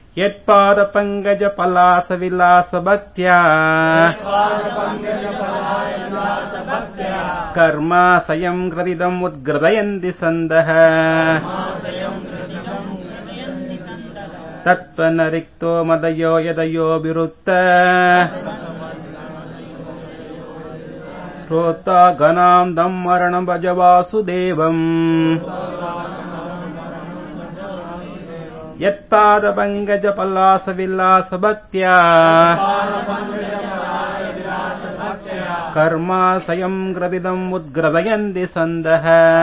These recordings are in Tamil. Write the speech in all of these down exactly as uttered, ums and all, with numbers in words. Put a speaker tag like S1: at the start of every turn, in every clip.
S1: यत्पाद पंकज पलास विलास भक्त्या कर्माशयं कृतिदम् उद्ग्रदयन्ति सन्दः तत्पनरिक्तो मदयो यदयो विरुत्त श्रोता गणाम् दम् मरणम् भज वासुदेवम् यत्पाद पंकज पलास विलास भक्त्या कर्माशयं कृतिदम् उद्ग्रदयन्ति सन्दः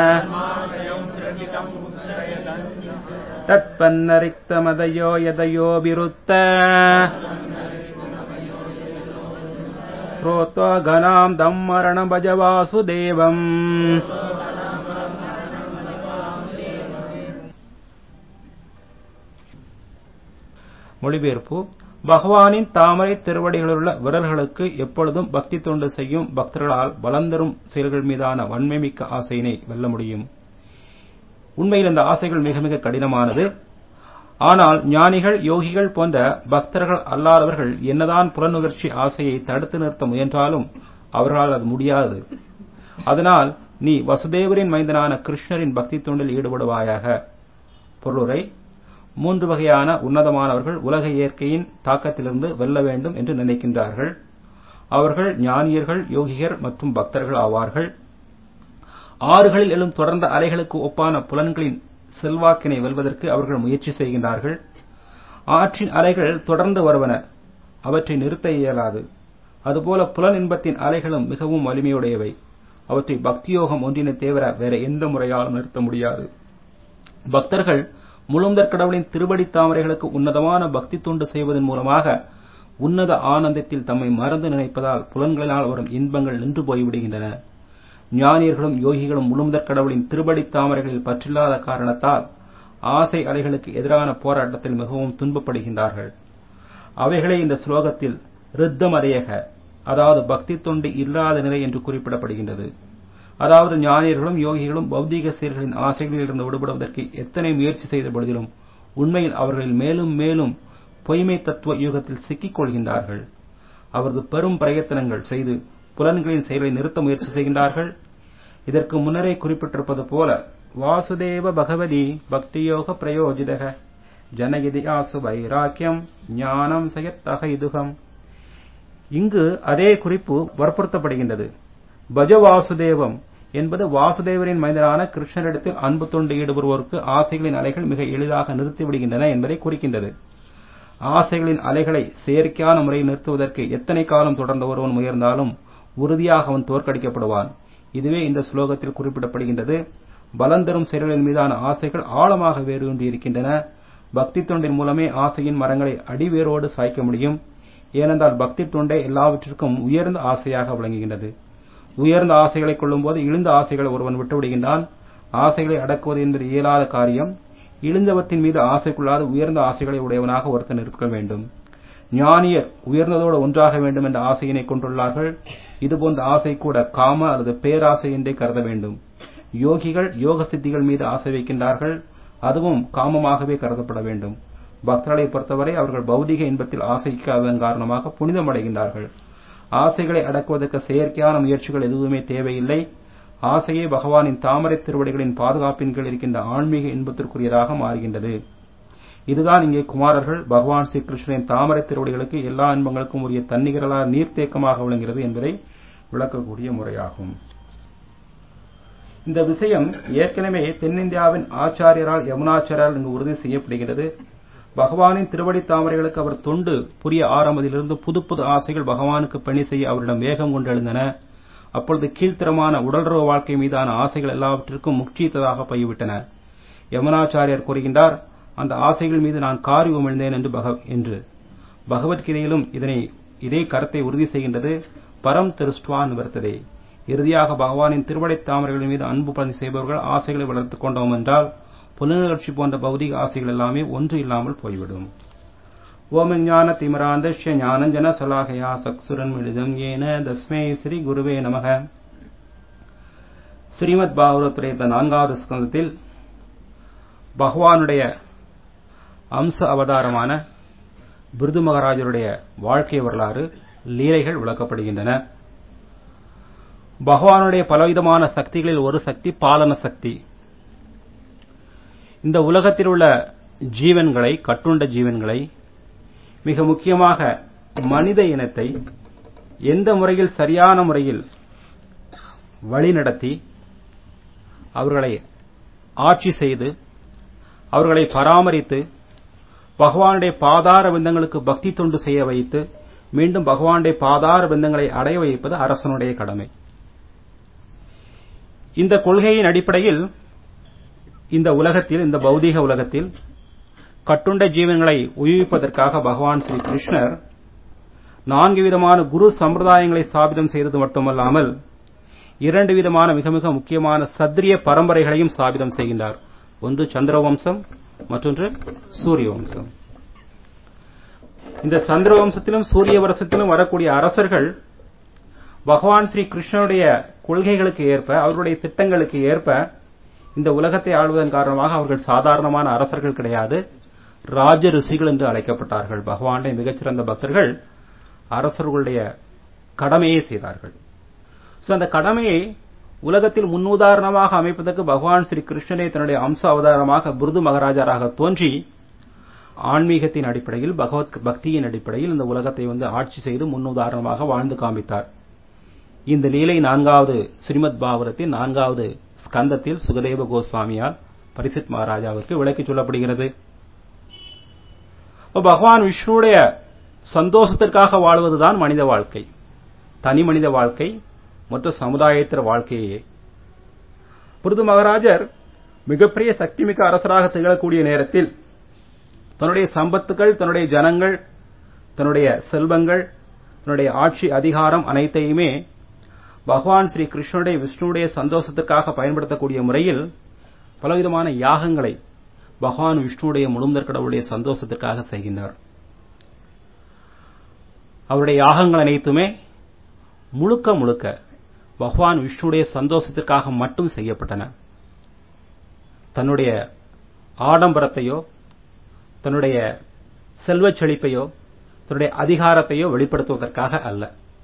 S1: तत्पन्नरिक्तमदयो यदयो विरुत्त श्रोत्वा गणाम् दम् मरणम् भज वासुदेवम्. மொழிபெயர்ப்பு. பகவானின் தாமரை திருவடிகளுள்ள விரல்களுக்கு எப்பொழுதும் பக்தி தொண்டு செய்யும் பக்தர்களால் பலந்தரும் செயல்கள் மீதான வன்மை மிக்க ஆசையினை வெல்ல முடியும். உண்மையில் இந்த ஆசைகள் மிக மிக கடினமானது. ஆனால் ஞானிகள், யோகிகள் போன்ற பக்தர்கள் அல்லாதவர்கள் என்னதான் புலனுணர்ச்சி ஆசையை தடுத்து நிறுத்த முயன்றாலும் அவர்களால் அது முடியாது. அதனால் நீ வசுதேவரின் மைந்தனான கிருஷ்ணரின் பக்தி தொண்டில் ஈடுபடுவாயாக. பொருளுரை. மூன்று வகையான உன்னதமானவர்கள் உலக இயற்கையின் தாக்கத்திலிருந்து வெல்ல வேண்டும் என்று நினைக்கின்றார்கள். அவர்கள் ஞானியர்கள், யோகிகர் மற்றும் பக்தர்கள் ஆவார்கள். ஆறுகளில் எழும் தொடர்ந்த அலைகளுக்கு ஒப்பான புலன்களின் செல்வாக்கினை வெல்வதற்கு அவர்கள் முயற்சி செய்கின்றார்கள். ஆற்றின் அலைகள் தொடர்ந்து வருவன, அவற்றை நிறுத்த இயலாது. அதுபோல புலன் இன்பத்தின் அலைகளும் மிகவும் வலிமையுடையவை. அவற்றை பக்தியோகம் ஒன்றினை தவிர வேற எந்த முறையாலும் நிறுத்த முடியாது. பக்தர்கள் முழுந்தற் கடவுளின் திருவடி தாமரைகளுக்கு உன்னதமான பக்தி தொண்டு செய்வதன் மூலமாக உன்னத ஆனந்தத்தில் தம்மை மறந்து நினைப்பதால் புலன்களினால் வரும் இன்பங்கள் நின்று போய்விடுகின்றன. ஞானியர்களும் யோகிகளும் முழுந்தற் கடவுளின் திருவடி தாமரைகளில் பற்றில்லாத காரணத்தால் ஆசை அலைகளுக்கு எதிரான போராட்டத்தில் மிகவும் துன்பப்படுகின்றார்கள். அவைகளே இந்த ஸ்லோகத்தில் ரித்தமரையக, அதாவது பக்தி தொண்டு இல்லாத நிலை என்று குறிப்பிடப்படுகின்றது. அதாவது ஞானியர்களும் யோகிகளும் பௌதீக செயல்களின் ஆசைகளில் இருந்து விடுபடுவதற்கு எத்தனை முயற்சி செய்த பொழுதிலும் உண்மையில் அவர்களில் மேலும் மேலும் பொய்மை தத்துவ யுகத்தில் சிக்கிக் கொள்கின்றார்கள். அவரது பெரும் பிரயத்தனங்கள் செய்து புலன்களின் செயலை நிறுத்த முயற்சி செய்கின்றார்கள். இதற்கு முன்னரே குறிப்பிட்டிருப்பது போல வாசுதேவ பகவதி பக்தியோக பிரயோஜிதக ஜனகிதி ஆசு வைராக்கியம் ஞானம் சயத்தக இதுகம். இங்கு அதே குறிப்பு வற்புறுத்தப்படுகின்றது. பஜ வாசுதேவம் என்பது வாசுதேவரின் மைந்தனான கிருஷ்ணரிடத்தில் அன்பு தொண்டு ஈடுபடுவோருக்கு ஆசைகளின் அலைகள் மிக எளிதாக நிறுத்திவிடுகின்றன என்பதை குறிக்கின்றது. ஆசைகளின் அலைகளை செயற்கையான முறையில் நிறுத்துவதற்கு எத்தனை காலம் தொடர்ந்து ஒருவன் முயன்றாலும் உறுதியாக அவன் தோற்கடிக்கப்படுவான். இதுவே இந்த ஸ்லோகத்தில் குறிப்பிடப்படுகின்றது. பலந்தரும் செயல்களின் மீதான ஆசைகள் ஆழமாக வேரூன்றி இருக்கின்றன. பக்தி தொண்டின் மூலமே ஆசையின் மரங்களை அடிவேரோடு சாய்க்க முடியும். ஏனென்றால் பக்தி தொண்டே எல்லாவற்றிற்கும் உயர்ந்த ஆசையாக விளங்குகின்றது. உயர்ந்த ஆசைகளை கொள்ளும் போது இழிந்த ஆசைகளை ஒருவன் விட்டுவிடுகின்றான். ஆசைகளை அடக்குவது என்பது இயலாத காரியம். இழிந்தவற்றின் மீது ஆசை கொள்ளாத உயர்ந்த ஆசைகளை உடையவனாக ஒருத்தன் இருக்க வேண்டும். ஞானியர் உயர்ந்ததோடு ஒன்றாக வேண்டும் என்ற ஆசையினை கொண்டுள்ளார்கள். இதுபோன்ற ஆசை கூட காம அல்லது பேராசை என்றே கருத வேண்டும். யோகிகள் யோக சித்திகள் மீது ஆசை வைக்கின்றார்கள். அதுவும் காமமாகவே கருதப்பட வேண்டும். பக்தர்களை பொறுத்தவரை அவர்கள் பௌதிக இன்பத்தில் ஆசைக்காததன் காரணமாக புனிதமடைகின்றார்கள். ஆசைகளை அடக்குவதற்கு செயற்கையான முயற்சிகள் எதுவுமே தேவையில்லை. ஆசையே பகவானின் தாமரை திருவடிகளின் பாதுகாப்பின் கீழ் இருக்கின்ற ஆன்மீக இன்பத்திற்குரியதாக மாறுகின்றது. இதுதான் இங்கே குமாரர்கள் பகவான் ஸ்ரீ கிருஷ்ணரின் தாமரை திருவடிகளுக்கு எல்லா இன்பங்களுக்கும் உரிய தன்னிகரலா நீர்த்தேக்கமாக விளங்குகிறது என்பதை விளக்கக்கூடிய முறையாகும். இந்த விஷயம் ஏற்கனவே தென்னிந்தியாவின் ஆச்சாரியரால் யமுனாச்சாரியால் இங்கு உறுதி செய்யப்படுகிறது. பகவானின் திருவடி தாமரைகளுக்கு அவர் தொண்டு புரிய ஆரம்பத்திலிருந்து புது புது ஆசைகள் பகவானுக்கு பணி செய்ய அவரிடம் வேகம் கொண்டு எழுந்தன. அப்பொழுது கீழ்த்தரமான உடல்ரவ வாழ்க்கை மீதான ஆசைகள் எல்லாவற்றிற்கும் முக்கியத்ததாக போய்விட்டன. யமுனாச்சாரியர் கூறுகின்றார், அந்த ஆசைகள் மீது நான் காரி உமிழ்ந்தேன் என்று என்று பகவத்கீதையிலும் இதனை இதே கருத்தை உறுதி செய்கின்றது. பரம் திருஷ்டுவான் நிவர்த்ததே. இறுதியாக பகவானின் திருவடி தாமரைகளின் மீது அன்பு பணி செய்பவர்கள் ஆசைகளை வளர்த்துக் கொண்டோம் என்றால் புலனுணர்ச்சி போன்ற பௌதிக ஆசைகள் எல்லாமே ஒன்று இல்லாமல் போய்விடும். ஓம் ஞான திமிராந்தஸ்ய ஞானஞ்சன சலாகயா சக்சுரன் மிளிதம் ஏன தஸ்மை ஸ்ரீ குருவே நமக. ஸ்ரீமத் பாகவதத்துடைய இந்த நான்காவது ஸ்கந்தத்தில் பகவானுடைய அம்ச அவதாரமான பிருது மகாராஜருடைய வாழ்க்கை வரலாறு, லீலைகள் விளக்கப்படுகின்றன. பகவானுடைய பலவிதமான சக்திகளில் ஒரு சக்தி பாலன சக்தி. இந்த உலகத்தில் உள்ள ஜீவன்களை, கட்டுண்ட ஜீவன்களை, மிக முக்கியமாக மனித இனத்தை எந்த முறையில் சரியான முறையில் வழிநடத்தி அவர்களை ஆட்சி செய்து அவர்களை பராமரித்து பகவானுடைய பாதார விந்தங்களுக்கு பக்தி தொண்டு செய்ய வைத்து மீண்டும் பகவானுடைய பாதார விந்தங்களை அடைய வைப்பது அரசனுடைய கடமை. இந்த கொள்கையின் அடிப்படையில் இந்த உலகத்தில், இந்த பௌதீக உலகத்தில் கட்டுண்ட ஜீவன்களை உயிர்ப்பிப்பதற்காக பகவான் ஸ்ரீ கிருஷ்ணர் நான்கு விதமான குரு சம்பிரதாயங்களை ஸ்தாபிதம் செய்தது மட்டுமல்லாமல் இரண்டு விதமான மிக மிக முக்கியமான சத்திரிய பரம்பரைகளையும் ஸ்தாபிதம் செய்கின்றார். ஒன்று சந்திரவம்சம், மற்றொன்று சூரிய வம்சம். இந்த சந்திர வம்சத்திலும் சூரிய வம்சத்திலும் வரக்கூடிய அரசர்கள் பகவான் ஸ்ரீ கிருஷ்ணனுடைய கொள்கைகளுக்கு ஏற்ப, அவருடைய திட்டங்களுக்கு ஏற்ப இந்த உலகத்தை ஆளுவதன் காரணமாக அவர்கள் சாதாரணமான அரசர்கள் கிடையாது, ராஜ ரிஷிகள் என்று அழைக்கப்பட்டார்கள். பகவானுடைய மிகச்சிறந்த பக்தர்கள் அரசர்களுடைய கடமையை செய்தார்கள். அந்த கடமையை உலகத்தில் முன்னுதாரணமாக அமைப்பதற்கு பகவான் ஸ்ரீ கிருஷ்ணனை தன்னுடைய அம்ச அவதாரமாக பிருது மகாராஜராக தோன்றி ஆன்மீகத்தின் அடிப்படையில், பகவத் பக்தியின் அடிப்படையில் இந்த உலகத்தை வந்து ஆட்சி செய்து முன்னுதாரணமாக வாழ்ந்து காண்பித்தார். இந்த லீலை நான்காவது ஸ்ரீமத் பாகவதத்தின் நான்காவது ஸ்கந்தத்தில் சுகதேவ கோஸ்வாமியால் பரிசித் மகாராஜாவுக்கு விளக்கி சொல்லப்படுகிறது. பகவான் விஷ்ணுடைய சந்தோஷத்திற்காக வாழ்வதுதான் மனித வாழ்க்கை, தனி மனித வாழ்க்கை, மொத்த சமுதாயத்திற வாழ்க்கையே. பிருது மகாராஜர் மிகப்பெரிய சக்திமிக்க அரசராக திகழக்கூடிய நேரத்தில் தன்னுடைய சம்பத்துகள், தன்னுடைய ஜனங்கள், தன்னுடைய செல்வங்கள், தன்னுடைய ஆட்சி அதிகாரம் அனைத்தையுமே பகவான் ஸ்ரீ கிருஷ்ணனுடைய விஷ்ணுடைய சந்தோஷத்திற்காக பயன்படுத்தக்கூடிய முறையில் பலவிதமான யாகங்களை பகவான் விஷ்ணுடைய முழுமுதற் கடவுளுடைய சந்தோஷத்திற்காக செய்கின்றார். அவருடைய யாகங்கள் அனைத்துமே முழுக்க முழுக்க பகவான் விஷ்ணுடைய சந்தோஷத்திற்காக மட்டும் செய்யப்பட்டன. தன்னுடைய ஆடம்பரத்தையோ, தன்னுடைய செல்வச் செழிப்பையோ, தன்னுடைய அதிகாரத்தையோ வெளிப்படுத்துவதற்காக அல்ல.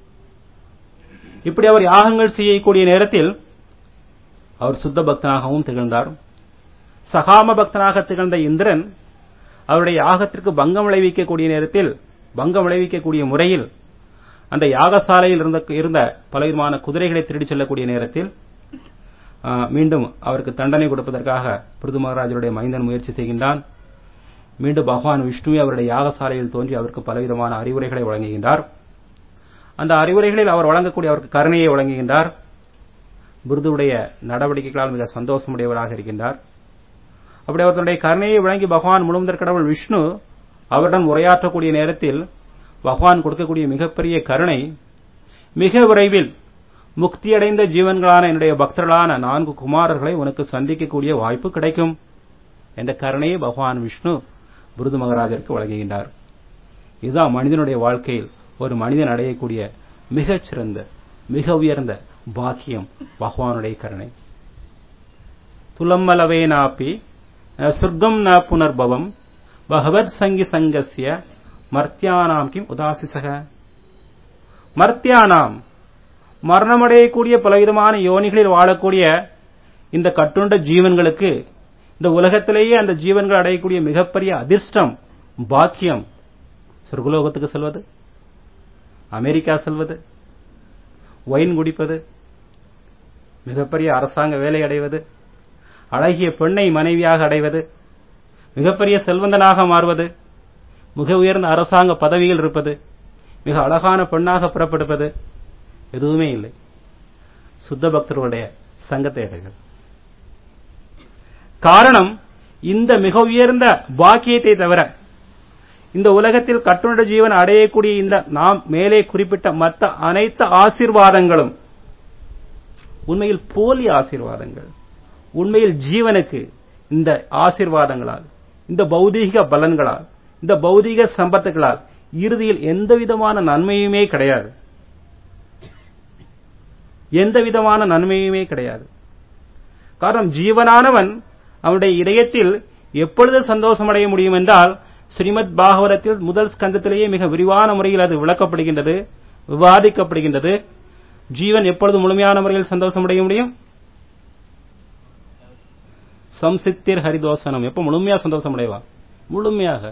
S1: இப்படி அவர் யாகங்கள் செய்யக்கூடிய நேரத்தில் அவர் சுத்த பக்தனாகவும் திகழ்ந்தார். சகாம பக்தனாக திகழ்ந்த இந்திரன் அவருடைய யாகத்திற்கு பங்கம் விளைவிக்கக்கூடிய நேரத்தில், பங்கம் விளைவிக்கக்கூடிய முறையில் அந்த யாகசாலையில் இருந்த இருந்த பலவிதமான குதிரைகளை திருடிச் செல்லக்கூடிய நேரத்தில் மீண்டும் அவருக்கு தண்டனை கொடுப்பதற்காக பிருது மகாராஜருடைய மைந்தன் முயற்சி செய்கின்றான். மீண்டும் பகவான் விஷ்ணுவே அவருடைய யாகசாலையில் தோன்றி அவருக்கு பலவிதமான அறிவுரைகளை வழங்குகின்றார். அந்த அறிவுரைகளில் அவர் வழங்கக்கூடிய அவருக்கு கருணையை வழங்குகின்றார். பிருதுவுடைய நடவடிக்கைகளால் மிக சந்தோஷமுடையவராக இருக்கின்றார். அப்படி அவர் தன்னுடைய கருணையை வழங்கி பகவான் முழுமுதற் கடவுள் விஷ்ணு அவருடன் உரையாற்றக்கூடிய நேரத்தில் பகவான் கொடுக்கக்கூடிய மிகப்பெரிய கருணை, மிக விரைவில் முக்தியடைந்த ஜீவன்களான என்னுடைய பக்தர்களான நான்கு குமாரர்களை உனக்கு சந்திக்கக்கூடிய வாய்ப்பு கிடைக்கும் என்ற கருணையை பகவான் விஷ்ணு பிருது மகாராஜருக்கு வழங்குகின்றார். இதுதான் மனிதனுடைய வாழ்க்கையில் ஒரு மனிதன் அடையக்கூடிய மிகச்சிறந்த, மிக உயர்ந்த பாக்கியம், பகவானுடைய கருணை. துலம்மலவே நாப்பி சொர்க்கம் ந புனர்பவம் பகவத் சங்கி சங்கஸ்ய மர்த்தியானாம் கிம் உதாசிசக. மர்த்தியானாம், மரணமடையக்கூடிய பலவிதமான யோனிகளில் வாழக்கூடிய இந்த கட்டுண்ட ஜீவன்களுக்கு, இந்த உலகத்திலேயே அந்த ஜீவன்கள் அடையக்கூடிய மிகப்பெரிய அதிர்ஷ்டம், பாக்கியம், சொர்க்கலோகத்துக்கு செல்வது, அமெரிக்கா செல்வது, ஒயின் குடிப்பது, மிகப்பெரிய அரசாங்க வேலை அடைவது, அழகிய பெண்ணை மனைவியாக அடைவது, மிகப்பெரிய செல்வந்தனாக மாறுவது, மிக உயர்ந்த அரசாங்க பதவியில் இருப்பது, மிக அழகான பெண்ணாக புறப்படுவது, எதுவுமே இல்லை. சுத்த பக்தர்களுடைய சங்கத்தை அடைகள். காரணம், இந்த மிக உயர்ந்த பாக்கியத்தை தவிர இந்த உலகத்தில் கட்டுண்ட ஜீவன் அடையக்கூடிய இந்த நாம் மேலே குறிப்பிட்ட மற்ற அனைத்து ஆசீர்வாதங்களும் உண்மையில் போலி ஆசீர்வாதங்கள். உண்மையில் ஜீவனுக்கு இந்த ஆசீர்வாதங்களால், இந்த பௌதீக பலன்களால், இந்த பௌதீக சம்பத்துகளால் இறுதியில் எந்த விதமான நன்மையுமே கிடையாது. எந்த விதமான நன்மையுமே கிடையாது. காரணம், ஜீவனானவன் அவனுடைய இதயத்தில் எப்பொழுது சந்தோஷம் அடைய முடியும் என்றால், ஸ்ரீமத் பாகவதத்தில் முதல் ஸ்கந்தத்திலேயே மிக விரிவான முறையில் அது விளக்கப்படுகின்றது, விவாதிக்கப்படுகின்றது. ஜீவன் எப்பொழுது முழுமையான முறையில் சந்தோஷம் அடைய முடியும்? சம்சித்திர் ஹரிதோசனம். எப்ப முழுமையா சந்தோஷம் அடைவான்? முழுமையாக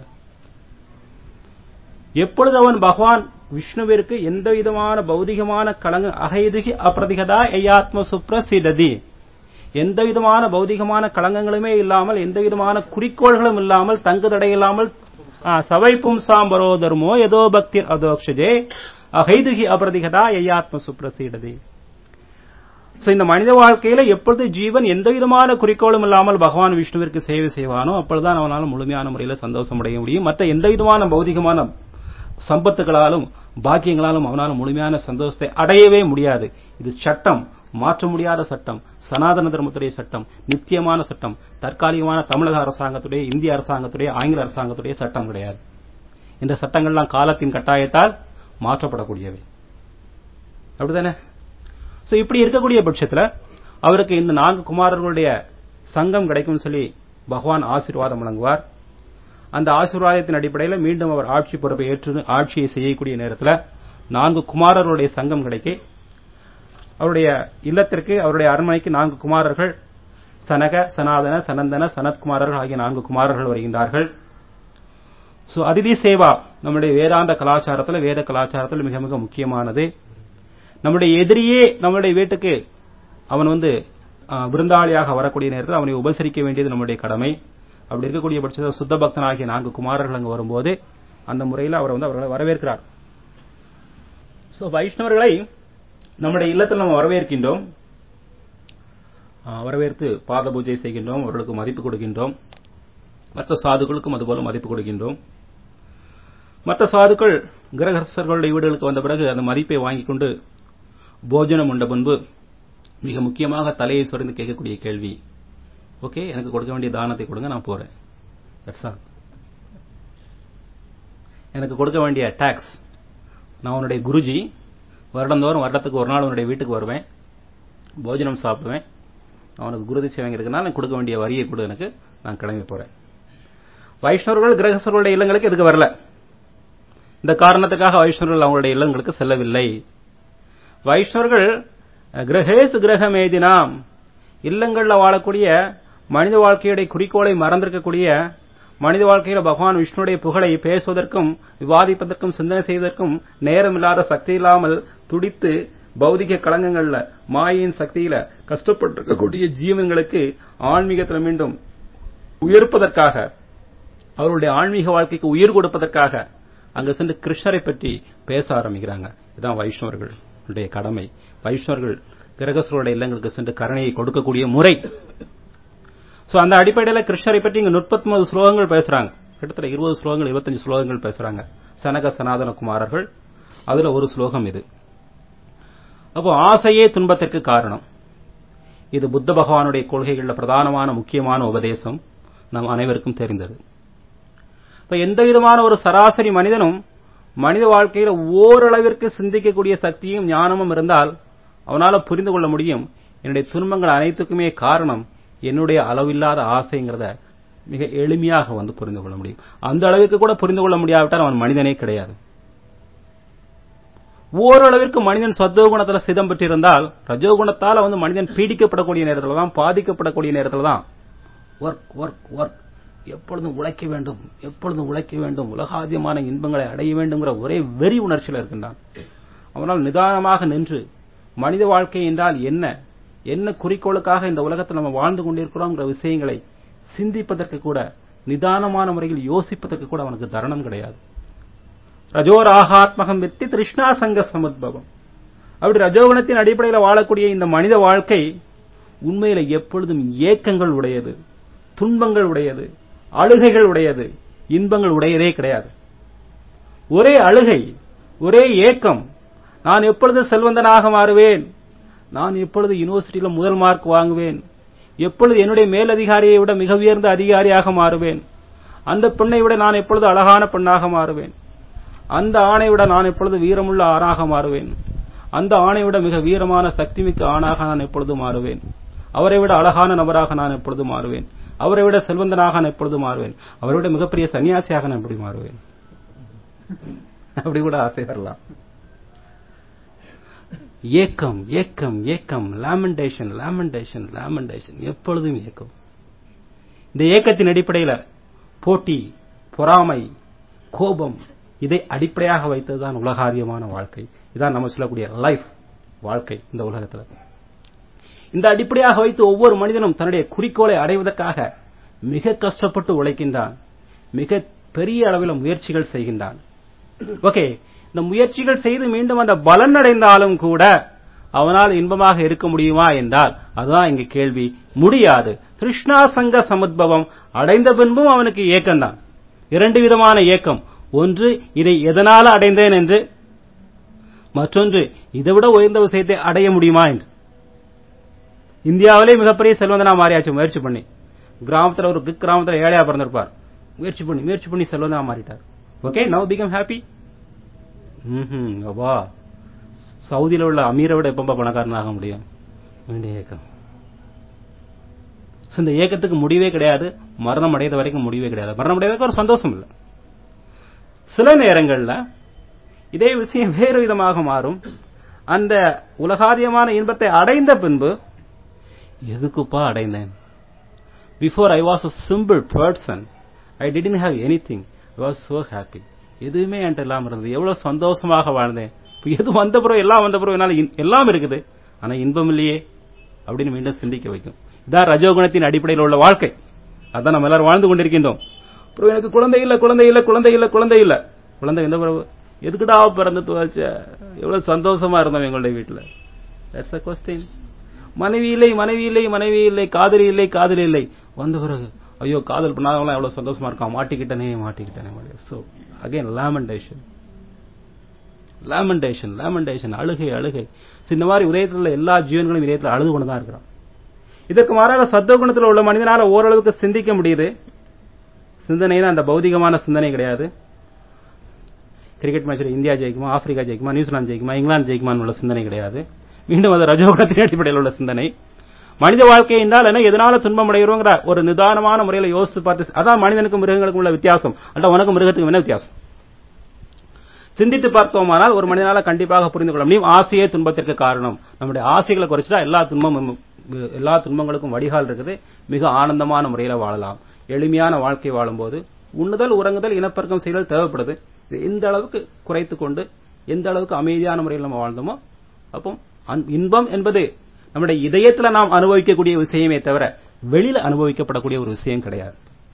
S1: எப்பொழுது அவன் பகவான் விஷ்ணுவிற்கு எந்த விதமான பௌதிகமான கலங்க அகைதுகி அப்பிரதிகதா ஐயாத்ம சுப்ரசிததி, எந்த விதமான பௌதிகமான களங்கங்களுமே இல்லாமல், எந்த விதமான குறிக்கோள்களும் இல்லாமல், தங்குதடை இல்லாமல், சவை பும்சாம் பரோ தர்மோ யதோ பக்தி அதோக்ஷஜே அகைதுகி அபிரதிகதா ஐயாத்ம சுப்ரசிததி. இந்த மனித வாழ்க்கையில எப்பொழுது ஜீவன் எந்த விதமான குறிக்கோளும் இல்லாமல் பகவான் விஷ்ணுவிற்கு சேவை செய்வானோ அப்பொழுதுதான் அவனால் முழுமையான முறையில் சந்தோஷம் அடைய முடியும். மற்ற எந்த விதமான பௌதிகமான சம்பத்துகளாலும் பாக்கியங்களாலும் அவனால் முழுமையான சந்தோஷத்தை அடையவே முடியாது. இது சட்டம், மாற்ற முடியாத சட்டம், சனாதன தர்மத்துடைய சட்டம், நித்தியமான சட்டம், தற்காலிகமான தமிழக அரசாங்கத்துடைய, இந்திய அரசாங்கத்துடைய, ஆங்கில அரசாங்கத்துடைய சட்டம் கிடையாது. இந்த சட்டங்கள்லாம் காலத்தின் கட்டாயத்தால் மாற்றப்படக்கூடியவை. அப்படித்தானே? சோ இப்படி இருக்கக்கூடிய பட்சத்துல அவருக்கு இந்த நான்கு குமாரர்களுடைய சங்கம் கிடைக்கும் சொல்லி பகவான் ஆசீர்வாதம் வழங்குவார். அந்த ஆசீர்வாதத்தின் அடிப்படையில் மீண்டும் அவர் ஆட்சி பொறுப்பை ஏற்று ஆட்சியை செய்யக்கூடிய நேரத்தில் நான்கு குமாரர்களுடைய சங்கம் கிடைக்க அவருடைய இல்லத்திற்கு, அவருடைய அரண்மனைக்கு நான்கு குமாரர்கள், சனக, சனாதன, சனந்தன, சனத்குமாரர்கள் ஆகிய நான்கு குமாரர்கள் வருகின்றார்கள். சோ அதிதி சேவா நம்முடைய வேதாந்த கலாச்சாரத்தில், வேத கலாச்சாரத்தில் மிக மிக முக்கியமானது. நம்முடைய எதிரியே நம்முடைய வீட்டுக்கு அவன் வந்து விருந்தாளியாக வரக்கூடிய நேரத்தில் அவனை உபசரிக்க வேண்டியது நம்முடைய கடமை. அப்படி இருக்கக்கூடிய பட்சத்தில் சுத்த பக்தனாகிய நான்கு குமாரர்கள் அங்கு வரும்போது அந்த முறையில் அவர் வந்து அவர்களை வரவேற்கிறார். சோ வைஷ்ணவர்களை நம்முடைய இல்லத்தில் நம்ம வரவேற்கின்றோம், வரவேற்று பாத பூஜை செய்கின்றோம், அவர்களுக்கு மதிப்பு கொடுக்கின்றோம். மற்ற சாதுக்களுக்கும் அதுபோல மதிப்பு கொடுக்கின்றோம். மற்ற சாதுக்கள் கிரகஸ்தர்களுடைய வீடுகளுக்கு வந்த பிறகு அந்த மதிப்பை வாங்கிக் கொண்டு போஜனம் உண்ட முன்பு மிக முக்கியமாக தலையை சொரிந்து கேட்கக்கூடிய கேள்வி, ஓகே, எனக்கு கொடுக்க வேண்டிய தானத்தை கொடுங்க, நான் போறேன். எனக்கு கொடுக்க வேண்டிய டாக்ஸ், நான் உன்னுடைய குருஜி, வருடந்தோறும் வருடத்துக்கு ஒரு நாள் உன்னுடைய வீட்டுக்கு வருவேன், போஜனம் சாப்பிடுவேன், அவனுக்கு குருதி சேவை இருக்குன்னா நான் கொடுக்க வேண்டிய வரியை கொடு, எனக்கு நான் கிளம்பி போறேன். வைஷ்ணவர்கள் கிரகஸ்தர்களுடைய இல்லங்களுக்கு இதுக்கு வரல. இந்த காரணத்துக்காக வைஷ்ணவர்கள் அவங்களுடைய இல்லங்களுக்கு செல்லவில்லை. வைஷ்ணவர்கள் கிரகேசு கிரகமேதினாம், இல்லங்கள்ல வாழக்கூடிய மனித வாழ்க்கையுடைய குறிக்கோளை மறந்திருக்கக்கூடிய, மனித வாழ்க்கையில பகவான் விஷ்ணுடைய புகழை பேசுவதற்கும் விவாதிப்பதற்கும் சிந்தனை செய்வதற்கும் நேரம் இல்லாத, சக்தி இல்லாமல் துடித்து பௌதிக களங்கங்கள்ல மாயின் சக்தியில கஷ்டப்பட்டிருக்கக்கூடிய ஜீவன்களுக்கு ஆன்மீகத்தில் மீண்டும் உயர்ப்பதற்காக, அவருடைய ஆன்மீக வாழ்க்கைக்கு உயிர் கொடுப்பதற்காக அங்கு சென்று கிருஷ்ணரை பற்றி பேச ஆரம்பிக்கிறாங்க. இதுதான் வைஷ்ணவர்களுடைய கடமை. வைஷ்ணவர்கள் கிரகஸ்தருடைய இல்லங்களுக்கு சென்று கருணையை கொடுக்கக்கூடிய முறை. சோ அந்த அடிப்படையில் கிருஷ்ணரை பற்றி இங்க முப்பத்தி ஸ்லோகங்கள் பேசுறாங்க. கிட்டத்தட்ட இருபது ஸ்லோகங்கள், இருபத்தஞ்சு ஸ்லோகங்கள் பேசுறாங்க சனக சனாதன குமாரர்கள். அதுல ஒரு ஸ்லோகம் இது. அப்போ ஆசையே துன்பத்திற்கு காரணம். இது புத்த பகவானுடைய கொள்கைகளில் பிரதானமான முக்கியமான உபதேசம், நம் அனைவருக்கும் தெரிந்தது. இப்ப எந்த விதமான ஒரு சராசரி மனிதனும் மனித வாழ்க்கையில ஓரளவிற்கு சிந்திக்கக்கூடிய சக்தியும் ஞானமும் இருந்தால் அவனால புரிந்து கொள்ள முடியும், என்னுடைய துன்பங்கள் அனைத்துக்குமே காரணம் என்னுடைய அளவில்லாத ஆசைங்கிறத மிக எளிமையாக வந்து புரிந்து கொள்ள முடியும். அந்த அளவிற்கு கூட புரிந்து கொள்ள முடியாவிட்டால் அவன் மனிதனே கிடையாது. ஓரளவிற்கு மனிதன் சத்துவகுணத்தில் சிதம் பெற்றிருந்தால், ரஜோகுணத்தால் வந்து மனிதன் பீடிக்கப்படக்கூடிய நேரத்தில் தான், பாதிக்கப்படக்கூடிய நேரத்தில் தான் ஒர்க் ஒர்க் ஒர்க் எப்பொழுதும் உழைக்க வேண்டும், எப்பொழுதும் உழைக்க வேண்டும், உலகாதியமான இன்பங்களை அடைய வேண்டும்ங்கிற ஒரே வெறி உணர்ச்சியில் இருக்கின்றான். அவனால் நிதானமாக நின்று மனித வாழ்க்கை என்றால் என்ன, என்ன குறிக்கோளுக்காக இந்த உலகத்தில் நம்ம வாழ்ந்து கொண்டிருக்கிறோம்ங்கிற விஷயங்களை சிந்திப்பதற்கு கூட, நிதானமான முறையில் யோசிப்பதற்கு கூட அவனுக்கு தருணம் கிடையாது. ரஜோராகாத்மகம் வெற்றி திருஷ்ணா சங்க சமுத்பவம். அப்படி ரஜோகுணத்தின் அடிப்படையில் வாழக்கூடிய இந்த மனித வாழ்க்கை உண்மையில எப்பொழுதும் ஏக்கங்கள் உடையது, துன்பங்கள் உடையது, அழுகைகள் உடையது, இன்பங்கள் உடையதே கிடையாது. ஒரே அழுகை, ஒரே ஏக்கம். நான் எப்பொழுது செல்வந்தனாக மாறுவேன், நான் எப்பொழுது யூனிவர்சிட்டியில முதல் மார்க் வாங்குவேன், எப்பொழுது என்னுடைய மேலதிகாரியை விட மிக உயர்ந்த அதிகாரியாக மாறுவேன், அந்த பெண்ணை விட நான் எப்பொழுது அழகான பெண்ணாக மாறுவேன், அந்த ஆணை விட நான் எப்பொழுது வீரமுள்ள ஆணாக மாறுவேன், அந்த ஆணை விட மிக வீரமான சக்திமிக்க ஆணாக நான் எப்பொழுது மாறுவேன், அவரை விட அழகான நபராக நான் எப்பொழுது மாறுவேன், அவரை விட செல்வந்தனாக நான் எப்பொழுது மாறுவேன், அவரை விட மிகப்பெரிய சன்னியாசியாக நான் எப்படி மாறுவேன், அப்படி கூட ஆசை வரலாம். ஏக்கம் ஏக்கம் ஏக்கம், லாமெண்டேஷன் லாமெண்டேஷன் லாமெண்டேஷன், எப்பொழுதும் ஏக்கம். இந்த ஏக்கத்தின் அடிப்படையில் போட்டி, பொறாமை, கோபம், இதை அடிப்படையாக வைத்ததுதான் உலகாரியமான வாழ்க்கை. இதான் நம்ம சொல்லக்கூடிய லைஃப், வாழ்க்கை இந்த உலகத்தில். இந்த அடிப்படையாக வைத்து ஒவ்வொரு மனிதனும் தன்னுடைய குறிக்கோளை அடைவதற்காக மிக கஷ்டப்பட்டு உழைக்கின்றான், மிக பெரிய அளவில் முயற்சிகள் செய்கின்றான். ஓகே, இந்த முயற்சிகள் செய்து மீண்டும் அந்த பலன் அடைந்தாலும் கூட அவனால் இன்பமாக இருக்க முடியுமா என்றால் அதுதான் இங்கு கேள்வி. முடியாது. திருஷ்ணா சங்க சமுத்பவம் அடைந்த பின்பும் அவனுக்கு ஏக்கம்தான். இரண்டு விதமான ஏக்கம். ஒன்று, இதை எதனால அடைந்தேன் என்று, மற்றொன்று இதை விட உயர்ந்த விஷயத்தை அடைய முடியுமா என்று. இந்தியாவிலே மிகப்பெரிய செல்வந்தனா மாறியாச்சு முயற்சி பண்ணி. கிராமத்தில் ஒரு கிராமத்தில் ஏழையா பிறந்திருப்பார், முயற்சி பண்ணி முயற்சி பண்ணி செல்வந்தனா மாறிட்டார். Okay, now become happy. ம் அப்பா, சவுதியில் உள்ள அமீரை விட எப்ப பணக்காரனாக முடியும்? வேண்டிய ஏக்கம். இந்த ஏக்கத்துக்கு முடிவே கிடையாது. மரணம் அடைந்த வரைக்கும் முடிவே கிடையாது. மரணம் அடைவதற்கு ஒரு சந்தோஷம் இல்லை. சில நேரங்கள்ல இதே விஷயம் வேறு விதமாக மாறும். அந்த உலகாரியமான இன்பத்தை அடைந்த பின்பு எதுக்குப்பா அடைந்தேன்? Before I was a simple person, I didn't have anything, I was so happy. எதுவுமே என்கிட்ட இல்லாம இருந்தது, எவ்வளவு சந்தோஷமாக வாழ்ந்தேன். எது வந்த பிறகு எல்லாம் வந்த பிறகு என்னால எல்லாம் இருக்குது, ஆனா இன்பம் இல்லையே அப்படின்னு மீண்டும் சிந்திக்க வைக்கும். இதான் ரஜோகுணத்தின் அடிப்படையில் உள்ள வாழ்க்கை. அதான் நம்ம எல்லாரும் வாழ்ந்து கொண்டிருக்கின்றோம். அப்புறம் எனக்கு குழந்தை இல்ல குழந்தை இல்ல குழந்தை இல்ல குழந்தை இல்ல குழந்தை எந்த பிறகு எதுக்குடா பிறந்து துவச்ச, எவ்வளவு சந்தோஷமா இருந்தோம் எங்களுடைய வீட்டுல. That's a question. மனைவி இல்லை மனைவி இல்லை மனைவி இல்லை, காதலி இல்லை காதலி இல்லை, வந்த பிறகு ஐயோ காதல் பண்ணாதவங்களாம் எவ்வளவு சந்தோஷமா இருக்கான், மாட்டிக்கிட்டனே மாட்டிக்கிட்டனே. சோ அகைன் லாமெண்டேஷன் லாமெண்டேஷன் லாமெண்டேஷன், அழுகை அழுகை. இந்த மாதிரி உதயத்தில் உள்ள எல்லா ஜீவன்களும் இதயத்தில் அழுது கொண்டுதான் இருக்கிறான். இதற்கு மாறாக சத்துவகுணத்தில் உள்ள மனிதனால ஓரளவுக்கு சிந்திக்க முடியுது. சிந்தனை தான் அந்த பௌதிகமான சிந்தனை கிடையாது. கிரிக்கெட் மேட்சில் இந்தியா ஜெயிக்குமா, ஆப்பிரிக்கா ஜெயிக்குமா, நியூசிலாந்து ஜெயிக்குமா, இங்கிலாந்து ஜெயிக்குமான்னு உள்ள சிந்தனை கிடையாது. மீண்டும் அது ரஜோகுணத்தின் அடிப்படையில் உள்ள சிந்தனை. மனித வாழ்க்கை என்றால் என்ன, எதனால துன்பம் அடைகிறோங்கிற ஒரு நிதானமான முறையில் யோசித்து பார்த்து, அதான் மனிதனுக்கும் மிருகங்களுக்கும் உள்ள வித்தியாசம். அல்ல உனக்கும் மிருகத்துக்கும் என்ன வித்தியாசம் சிந்தித்து பார்த்தோமானால் ஒரு மனிதனால கண்டிப்பாக புரிந்து கொள்ள முடியும். ஆசையே துன்பத்திற்கு காரணம். நம்முடைய ஆசைகளை குறைச்சிட்டா எல்லா துன்பமும் எல்லா துன்பங்களுக்கும் வடிகால் இருக்குது. மிக ஆனந்தமான முறையில் வாழலாம். எளிமையான வாழ்க்கை வாழும்போது உண்ணுதல், உறங்குதல், இனப்பெருக்கம் செய்தல் தேவைப்படுது. எந்த அளவுக்கு குறைத்துக் கொண்டு எந்த அளவுக்கு அமைதியான முறையில் நம்ம வாழ்ந்தோமோ அப்போ இன்பம் என்பது நம்முடைய இதயத்தில் நாம் அனுபவிக்கக்கூடிய விஷயமே தவிர வெளியில அனுபவிக்கப்படக்கூடிய ஒரு விஷயம் கிடையாது.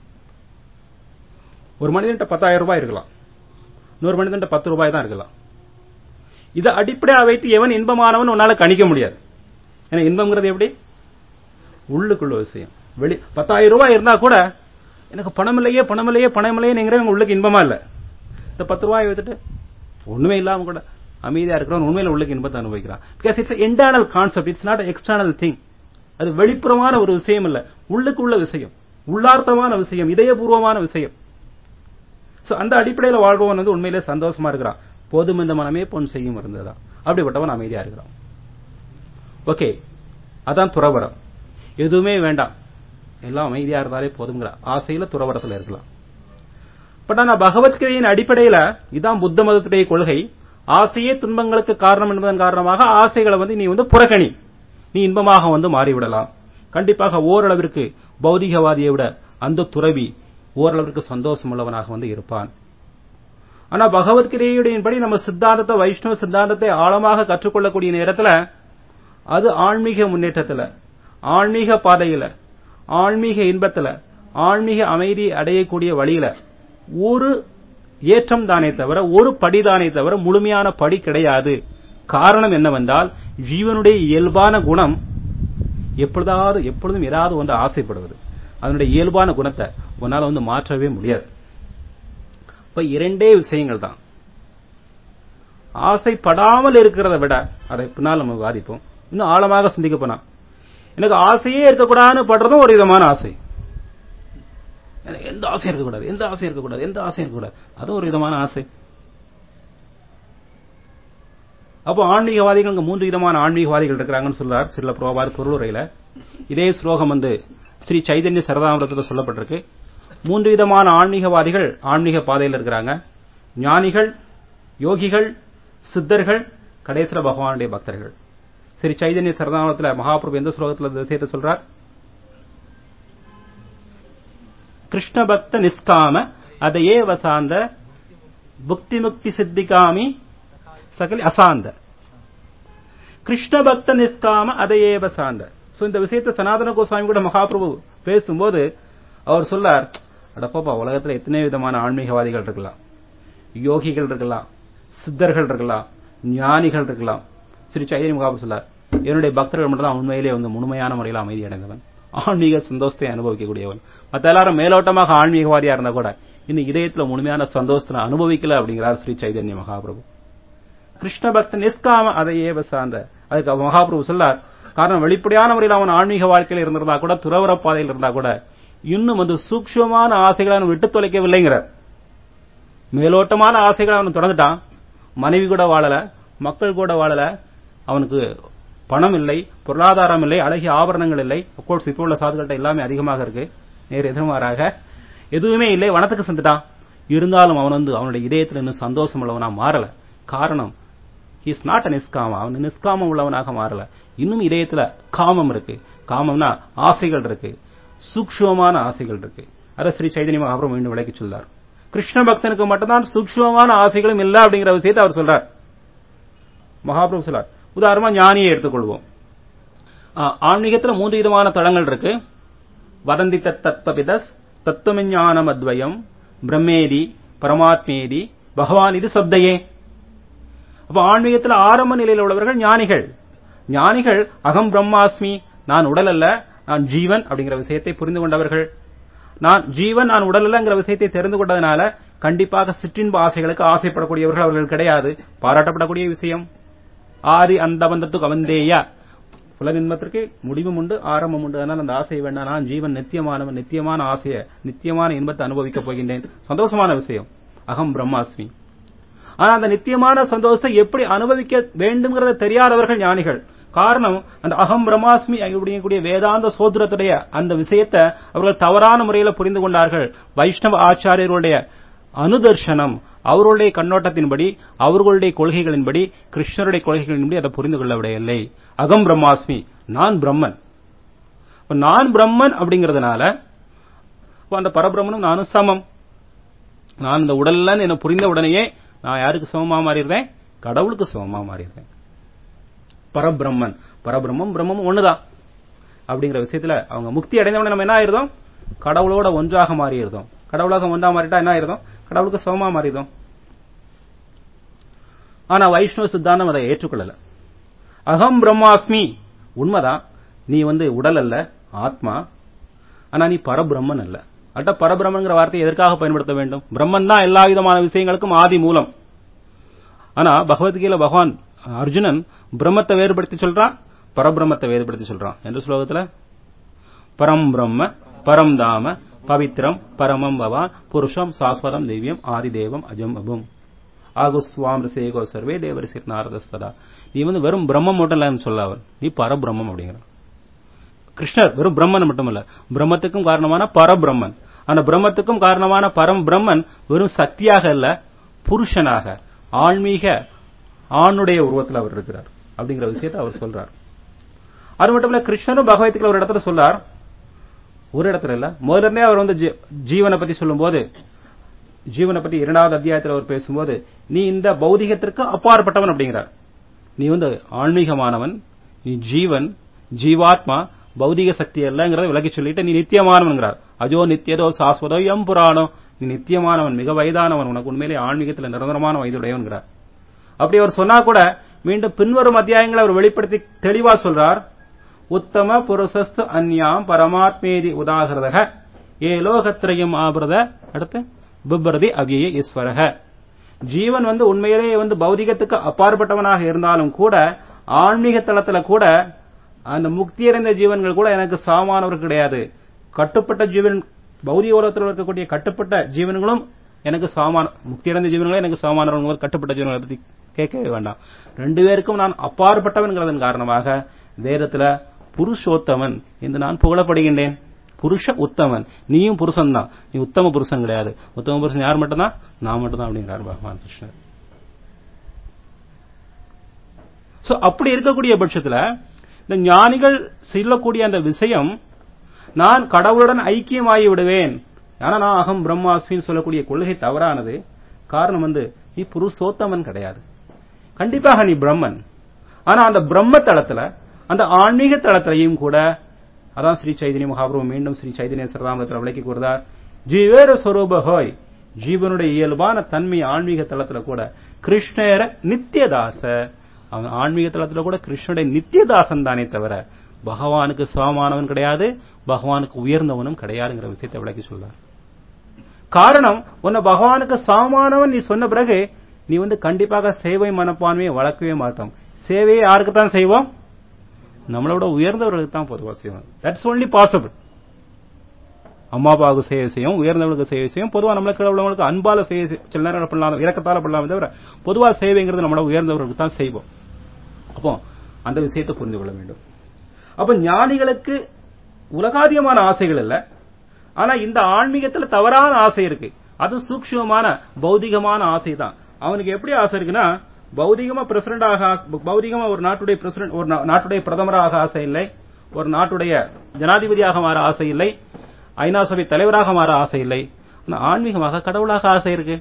S1: ஒரு மனிதன்ட்ட பத்தாயிரம் ரூபாய் இருக்கலாம், இன்னொரு மனிதன்ட்ட பத்து ரூபாய் தான் இருக்கலாம். இதை அடிப்படையாக வைத்து எவன் இன்பமானவன் உன்னால கணிக்க முடியாது. ஏன்னா இன்பம்ங்கிறது எப்படி, உள்ளுக்குள்ள விஷயம். வெளி பத்தாயிரம் ரூபாய் இருந்தா கூட எனக்கு பணம் இல்லையே பணம் இல்லையே பணம் இல்லையே நீங்கிறவங்க உள்ளுக்கு இன்பமா இல்ல. இந்த பத்து ரூபாய் வைத்துட்டு ஒண்ணுமே இல்லாம கூட அமைதியா இருக்கிறவன் உண்மையில உள்ளுக்கு இன்பத்தை அனுபவிக்கிறான். Because it's internal concept, it's not external thing. அது வெளிப்புறமான ஒரு விஷயம் இல்ல, உள்ளுக்கு உள்ள விஷயம், உள்ளார்த்தமான விஷயம், இதயபூர்வமான விஷயம். அந்த அடிப்படையில் வாழ்பவன் வந்து உண்மையிலே சந்தோஷமா இருக்கிறான். போதும் இந்த மனமே பொன் செய்யும் இருந்ததா, அப்படிப்பட்டவன் அமைதியா இருக்கிறான். ஓகே, அதான் துறவரம். எதுவுமே வேண்டாம், எல்லாம் அமைதியா இருந்தாலே போதுங்கிற ஆசையில துறவரத்தில் இருக்கலாம். பட் ஆனா பகவத்கீதையின் அடிப்படையில இதான் புத்த மதத்துடைய கொள்கை. ஆசையே துன்பங்களுக்கு காரணம் என்பதன் காரணமாக ஆசைகளை வந்து நீ வந்து புறக்கணி, நீ இன்பமாக வந்து மாறிவிடலாம். கண்டிப்பாக ஓரளவிற்கு பௌதிகவாதியை விட அந்த துறவி ஓரளவிற்கு சந்தோஷம் உள்ளவனாக வந்து இருப்பான். ஆனா பகவத்கீதையுடையபடி நம்ம சித்தாந்தத்தை, வைஷ்ணவ சித்தாந்தத்தை ஆழமாக கற்றுக்கொள்ளக்கூடிய நேரத்தில் அது ஆன்மீக முன்னேற்றத்துல, ஆன்மீக பாதையில, ஆன்மீக இன்பத்துல, ஆன்மீக அமைதி அடையக்கூடிய வழியில ஒரு ஏற்றம் தானே தவிர, ஒரு படிதானே தவிர முழுமையான படி கிடையாது. காரணம் என்னவென்றால் ஜீவனுடைய இயல்பான குணம் எப்பொழுதாவது எப்பொழுதும் ஏதாவது வந்து ஆசைப்படுவது. அதனுடைய இயல்பான குணத்தை உன்னால வந்து மாற்றவே முடியாது. இப்ப இரண்டே விஷயங்கள் தான். ஆசைப்படாமல் இருக்கிறத விட, அதை பின்னால் நம்ம விவாதிப்போம், இன்னும் ஆழமாக சிந்திக்க போனா எனக்கு ஆசையே இருக்கக்கூடாதுன்னு படுறதும் ஒரு விதமான ஆசை. எனக்கு எந்த ஆசையும் இருக்கக்கூடாது, எந்த ஆசையும் இருக்கக்கூடாது, எந்த ஆசையும் இருக்கக்கூடாது, அதுவும் ஒரு விதமான ஆசை. அப்போ ஆன்மீகவாதிகள் மூன்று விதமான ஆன்மீகவாதிகள் இருக்கிறாங்கன்னு சொல்றார் சில புரோபார் பொருளுரையில. இதே ஸ்லோகம் வந்து ஸ்ரீ சைதன்ய சரிதாமிரதத்தில் சொல்லப்பட்டிருக்கு. மூன்று விதமான ஆன்மீகவாதிகள் ஆன்மீக பாதையில் இருக்கிறாங்க. ஞானிகள், யோகிகள், சித்தர்கள், கடைசில பகவானுடைய பக்தர்கள். ஸ்ரீ சைதன்ய சரிதாமிரதத்தில் மகாபிரபு எந்த ஸ்லோகத்தில் இந்த விஷயத்தை சொல்றார்? கிருஷ்ண பக்த நிஷ்காம அதையே வசாந்த புக்தி முக்தி சித்திகாமி சகலி அசாந்த. கிருஷ்ண பக்த நிஷ்காம அதையே வசாந்த. சோ இந்த விஷயத்தை சனாதன கோஸ்வாமி கூட மகாபிரபு பேசும்போது அவர் சொல்லார், அடப்பாப்பா, உலகத்துல எத்தனை விதமான ஆன்மீகவாதிகள் இருக்கலாம், யோகிகள் இருக்கலாம், சித்தர்கள் இருக்கலாம், ஞானிகள் இருக்கலாம். ஸ்ரீ சைதன்ய மகாபிரபு சொல்லார், என்னுடைய பக்தர்கள் மட்டும் தான் உண்மையிலே வந்து முழுமையான முறையில் அமைதி அடைந்தவன், ஆன்மீக சந்தோஷத்தை அனுபவிக்கக்கூடியவன். மற்ற எல்லாரும் மேலோட்டமாக ஆன்மீகவாதியா இருந்தா கூட இன்னும் இதயத்துல முழுமையான சந்தோஷத்தை அனுபவிக்கல அப்படிங்கிறார் ஸ்ரீ சைதன்ய மகாபிரபு. கிருஷ்ண பக்த நிஷ்காம அதையே சார்ந்த. அதுக்கு மகாபிரபு சொல்லார், காரணம் வெளிப்படையான முறையில் அவன் ஆன்மீக வாழ்க்கையில் இருந்திருந்தா கூட, துறவர பாதையில் இருந்தா கூட இன்னும் வந்து சூக்ஷ்மமான ஆசைகளை அவன் விட்டு தொலைக்கவில்லைங்கிறார். மேலோட்டமான ஆசைகளை அவன் தொடர்ந்துட்டான். மனைவி கூட வாழல, மக்கள் கூட வாழல, அவனுக்கு பணம் இல்லை, பொருளாதாரம் இல்லை, அழகிய ஆபரணங்கள் இல்லை. அப்கோர்ஸ் இப்போ உள்ள சாதுகள்கிட்ட எல்லாமே அதிகமாக இருக்கு. நேர் எதிர்மாறாக எதுவுமே இல்லை, வனத்துக்கு சென்றுட்டான். இருந்தாலும் அவன் வந்து அவனுடைய இதயத்தில் இன்னும் சந்தோஷம் உள்ளவனா மாறல. காரணம், he is not a நிஷ்காம, அவன் நிஷ்காமம் உள்ளவனாக மாறல. இன்னும் இதயத்துல காமம் இருக்கு. காமம்னா ஆசைகள் இருக்கு, சூக்ஷ்மமான ஆசைகள் இருக்கு. அதை ஸ்ரீ சைதன்ய மகாபிரபு மீண்டும் விளக்கி சொல்லார். கிருஷ்ண பக்தனுக்கு மட்டும்தான் சூக்ஷ்மமான ஆசைகளும் இல்ல அப்படிங்கிற விஷயத்தை அவர் சொல்றார். மகாபிரபு சொல்றார். உதாரணமா ஞானியை எடுத்துக்கொள்வோம். ஆன்மீகத்துல மூன்று விதமான தளங்கள் இருக்கு. வதந்தி தத்வபிதஸ், தத்துவஞானம் அத்வயம், பிரம்மேதி பரமாத்மேதி பகவான் இது சப்தையே. அப்ப ஆன்மீகத்துல ஆரம்ப நிலையில் உள்ளவர்கள் ஞானிகள். ஞானிகள் அகம் பிரம்மாஸ்மி, நான் உடல் அல்ல, நான் ஜீவன் அப்படிங்கிற விஷயத்தை புரிந்து கொண்டவர்கள். நான் ஜீவன், நான் உடல் அல்லங்கிற விஷயத்தை தெரிந்து கொண்டதனால கண்டிப்பாக சிற்றின்ப ஆசைகளுக்கு ஆசைப்படக்கூடியவர்கள் அவர்கள் கிடையாது. பாராட்டப்படக்கூடிய விஷயம். ஆதி அந்த பந்தத்துக்கு அவந்தேயா, புலனின்பத்திற்கு முடிவும் உண்டு, ஆரம்பம் உண்டு. அதனால் அந்த ஆசை வேண்டாம். நான் ஜீவன் நித்தியமானவன், நித்தியமான ஆசையை, நித்தியமான இன்பத்தை அனுபவிக்கப் போகின்றேன். சந்தோஷமான விஷயம். அகம் பிரம்மாஸ்மி. ஆனா அந்த நித்தியமான சந்தோஷத்தை எப்படி அனுபவிக்க வேண்டும்ங்கிறத தெரியாதவர்கள் ஞானிகள். காரணம், அந்த அகம் பிரம்மாஸ்மி அப்படிங்கக்கூடிய வேதாந்த சோதரத்துடைய அந்த விஷயத்தை அவர்கள் தவறான முறையில புரிந்து கொண்டார்கள். வைஷ்ணவ ஆச்சாரியர்களுடைய அனுதர்சனம், அவர்களுடைய கண்ணோட்டத்தின்படி, அவர்களுடைய கொள்கைகளின்படி, கிருஷ்ணருடைய கொள்கைகளின்படி அதை புரிந்து கொள்ளவில்லை. அகம் பிரம்மாஸ்மி, நான் பிரம்மன். நான் பிரம்மன் அப்படிங்கறதுனால அந்த பரபிரம்மனும் நானும் சமம். நான் இந்த உடல்ல என்ன புரிந்த உடனேயே நான் யாருக்கு சமமா மாறிடுறேன்? கடவுளுக்கு சமமா மாறிடுறேன். பரபிரம்மன், பரபிரம்மம் பிரம்மம் ஒண்ணுதான் அப்படிங்கிற விஷயத்துல அவங்க முக்தி அடைந்தவன நம்ம என்ன ஆயிருந்தோம்? கடவுளோட ஒன்றாக மாறியிருந்தோம். கடவுளாக ஒன்றா மாறிட்டா என்ன ஆயிருந்தோம்? கடவுளுக்கு சமமா மாறிடும். ஆனா வைஷ்ணவ சித்தாந்தம் அதை ஏற்றுக்கொள்ளல. அகம் பிரம்மாஸ்மி, உண்மைதான், நீ வந்து உடல் அல்ல, ஆத்மா. ஆனா நீ பரபிரம்மன் அல்ல. அட்ட பரபிரம்மன்ங்கிற வார்த்தையை எதற்காக பயன்படுத்த வேண்டும்? பிரம்மன் தான் எல்லா விதமான விஷயங்களுக்கும் ஆதி மூலம். ஆனா பகவத்கீதையில பகவான் அர்ஜுனன் பிரம்மத்தை வேறுபடுத்தி சொல்றான், பரபிரம்மத்தை வேறுபடுத்தி சொல்றான். என்ற ஸ்லோகத்துல பரம் பிரம்ம பரம் தாம பவித்ரம் பரமம் பவான் புருஷம் சாஸ்வதம் திவ்யம் ஆதி தேவம் அஜம் அபும் ஆகுஸ்வாம் ரிசேகோ சர்வே தேவரிசிர் நாரதஸ்ததா. நீ வந்து வெறும் பிரம்மம் மட்டும் இல்லன்னு சொல்ல, அவன் நீ பரபிரம்மம் அப்படிங்கிற. கிருஷ்ணர் வெறும் பிரம்மன் மட்டுமல்ல, பிரம்மத்துக்கும் காரணமான பரபிரம்மன். அந்த பிரம்மத்துக்கும் காரணமான பரம் பிரம்மன் வெறும் சக்தியாக அல்ல, புருஷனாக, ஆன்மீக ஆணுடைய உருவத்தில் அவர் இருக்கிறார் அப்படிங்கிற விஷயத்தை அவர் சொல்றார். அது மட்டும் இல்ல, கிருஷ்ணரும் பகவத்கீதையில ஒரு இடத்துல சொல்றார், ஒரு இடத்துல இல்ல, முதல்ல இருந்தே அவர் வந்து ஜீவனை பத்தி சொல்லும் போது, ஜீவனை பத்தி இரண்டாவது அத்தியாயத்தில் அவர் பேசும்போது, நீ இந்த பௌதிகத்திற்கு அப்பாற்பட்டவன் அப்படிங்கிறார். நீ வந்து ஆன்மீகமானவன், நீ ஜீவன், ஜீவாத்மா, பௌதிக சக்தி அல்லங்கிறத விலகி சொல்லிட்டு நீ நித்தியமானவன்கிறார். அஜோ நித்தியதோ சாஸ்வதோ எம் புராணோ, நீ நித்தியமானவன், மிக வயதானவன், உனக்கு உண்மையிலே ஆன்மீகத்தில் நிரந்தரமான வயதுடையவன்கிறார். அப்படி அவர் சொன்னா கூட மீண்டும் பின்வரும் அத்தியாயங்களை அவர் வெளிப்படுத்தி தெளிவா சொல்றார். உத்தம புருஷஸ்து அந்யாம் பரமாத்மேதி உதாகிருதக ஏ லோகத்ரயம் ஆபிரத அடுத்து பிப்ரதி அவ்யய ஈஸ்வரக. ஜீவன் வந்து உண்மையிலேயே வந்து பௌதிகத்துக்கு அப்பாற்பட்டவனாக இருந்தாலும் கூட, ஆன்மீக தளத்துல கூட அந்த முக்தியடைந்த ஜீவன்கள் கூட எனக்கு சமமானவர் கிடையாது. கட்டுப்பட்ட ஜீவன், பௌதிக உலகத்தில் இருக்கக்கூடிய கட்டுப்பட்ட ஜீவன்களும் எனக்கு சமமான, முக்தியடைந்த ஜீவன்களும் எனக்கு சமமானவர்கள். கட்டுப்பட்ட ஜீவன்களை பத்தி கேட்கவே வேண்டாம். ரெண்டு பேருக்கும் நான் அப்பாற்பட்டவன்கிறதன் காரணமாக வேதத்துல புருஷோத்தமன் என்று நான் புகழப்படுகின்றேன். புருஷ உத்தமன், நீயும் புருஷன் தான், நீ உத்தம புருஷன் கிடையாது. உத்தம புருஷன் யார் மட்டும்தான்? நான் மட்டும்தான் அப்படிங்கிறார் பகவான் கிருஷ்ணர். சோ அப்படி இருக்கக்கூடிய பட்சத்துல இந்த ஞானிகள் சொல்லக்கூடிய அந்த விஷயம், நான் கடவுளுடன் ஐக்கியமாகி விடுவேன், ஆனா நான் அகம் பிரம்மாஸ்மின்னு சொல்லக்கூடிய கொள்கை தவறானது. காரணம் வந்து நீ புருஷோத்தமன் கிடையாது, கண்டிப்பாக நீ பிரம்மன். ஆனா அந்த பிரம்ம தளத்துல, அந்த ஆன்மீக தளத்திலையும் கூட, அதான் ஸ்ரீ சைதன்ய மகாபிரபு மீண்டும் ஸ்ரீ சைதன்ய சரதாமத்தில் விளக்கி கூறுதார், ஜீவேர ஸ்வரூப ஹோய், ஜீவனுடைய இயல்பான தன்மை ஆன்மீக தளத்துல கூட கிருஷ்ணேர நித்தியதாச, அவன் ஆன்மீக தளத்துல கூட கிருஷ்ணனுடைய நித்தியதாசன் தானே தவிர பகவானுக்கு சமமானவன் கிடையாது, பகவானுக்கு உயர்ந்தவனும் கிடையாதுங்கிற விஷயத்தை விளக்கி சொல்றார். காரணம், உன்னை பகவானுக்கு சமமானவன் நீ சொன்ன பிறகு நீ வந்து கண்டிப்பாக சேவை மனப்பான்மையை வளர்க்கவே மாட்டோம். சேவையை யாருக்கு தான் செய்வோம்? நம்மளோட உயர்ந்தவர்களுக்கு தான் பொதுவாக செய்வோம். That's only possible. அம்மா அப்பாவுக்கு சேவை செய்யும், உயர்ந்தவர்களுக்கு சேவை செய்யும், பொதுவாக நம்மளுக்கு உள்ளவங்களுக்கு அன்பால சேவை, சில நேரம் பண்ணலாம், இறக்கத்தால பண்ணலாம், தவிர பொதுவாக சேவைங்கிறது நம்மளோட உயர்ந்தவர்களுக்கு தான் செய்வோம். அப்போ அந்த விஷயத்தை புரிந்து கொள்ள வேண்டும். அப்ப ஞானிகளுக்கு உலகாதியமான ஆசைகள் இல்ல, ஆனா இந்த ஆன்மீகத்துல தவறான ஆசை இருக்கு. அது சூக்ஷ்மமான பௌதிகமான ஆசை தான். அவனுக்கு எப்படி ஆசை இருக்குன்னா, பௌதிகமா பிரசிடண்டாக, பௌதிகமா ஒரு நாட்டுடைய பிரசிடண்ட், ஒரு நாட்டுடைய பிரதமராக ஆசை இல்லை, ஒரு நாட்டுடைய ஜனாதிபதியாக மாற ஆசை இல்லை, ஐநா சபை தலைவராக மாற ஆசை இல்லை. ஆனா ஆன்மீகமாக கடவுளாக ஆசை இருக்கு.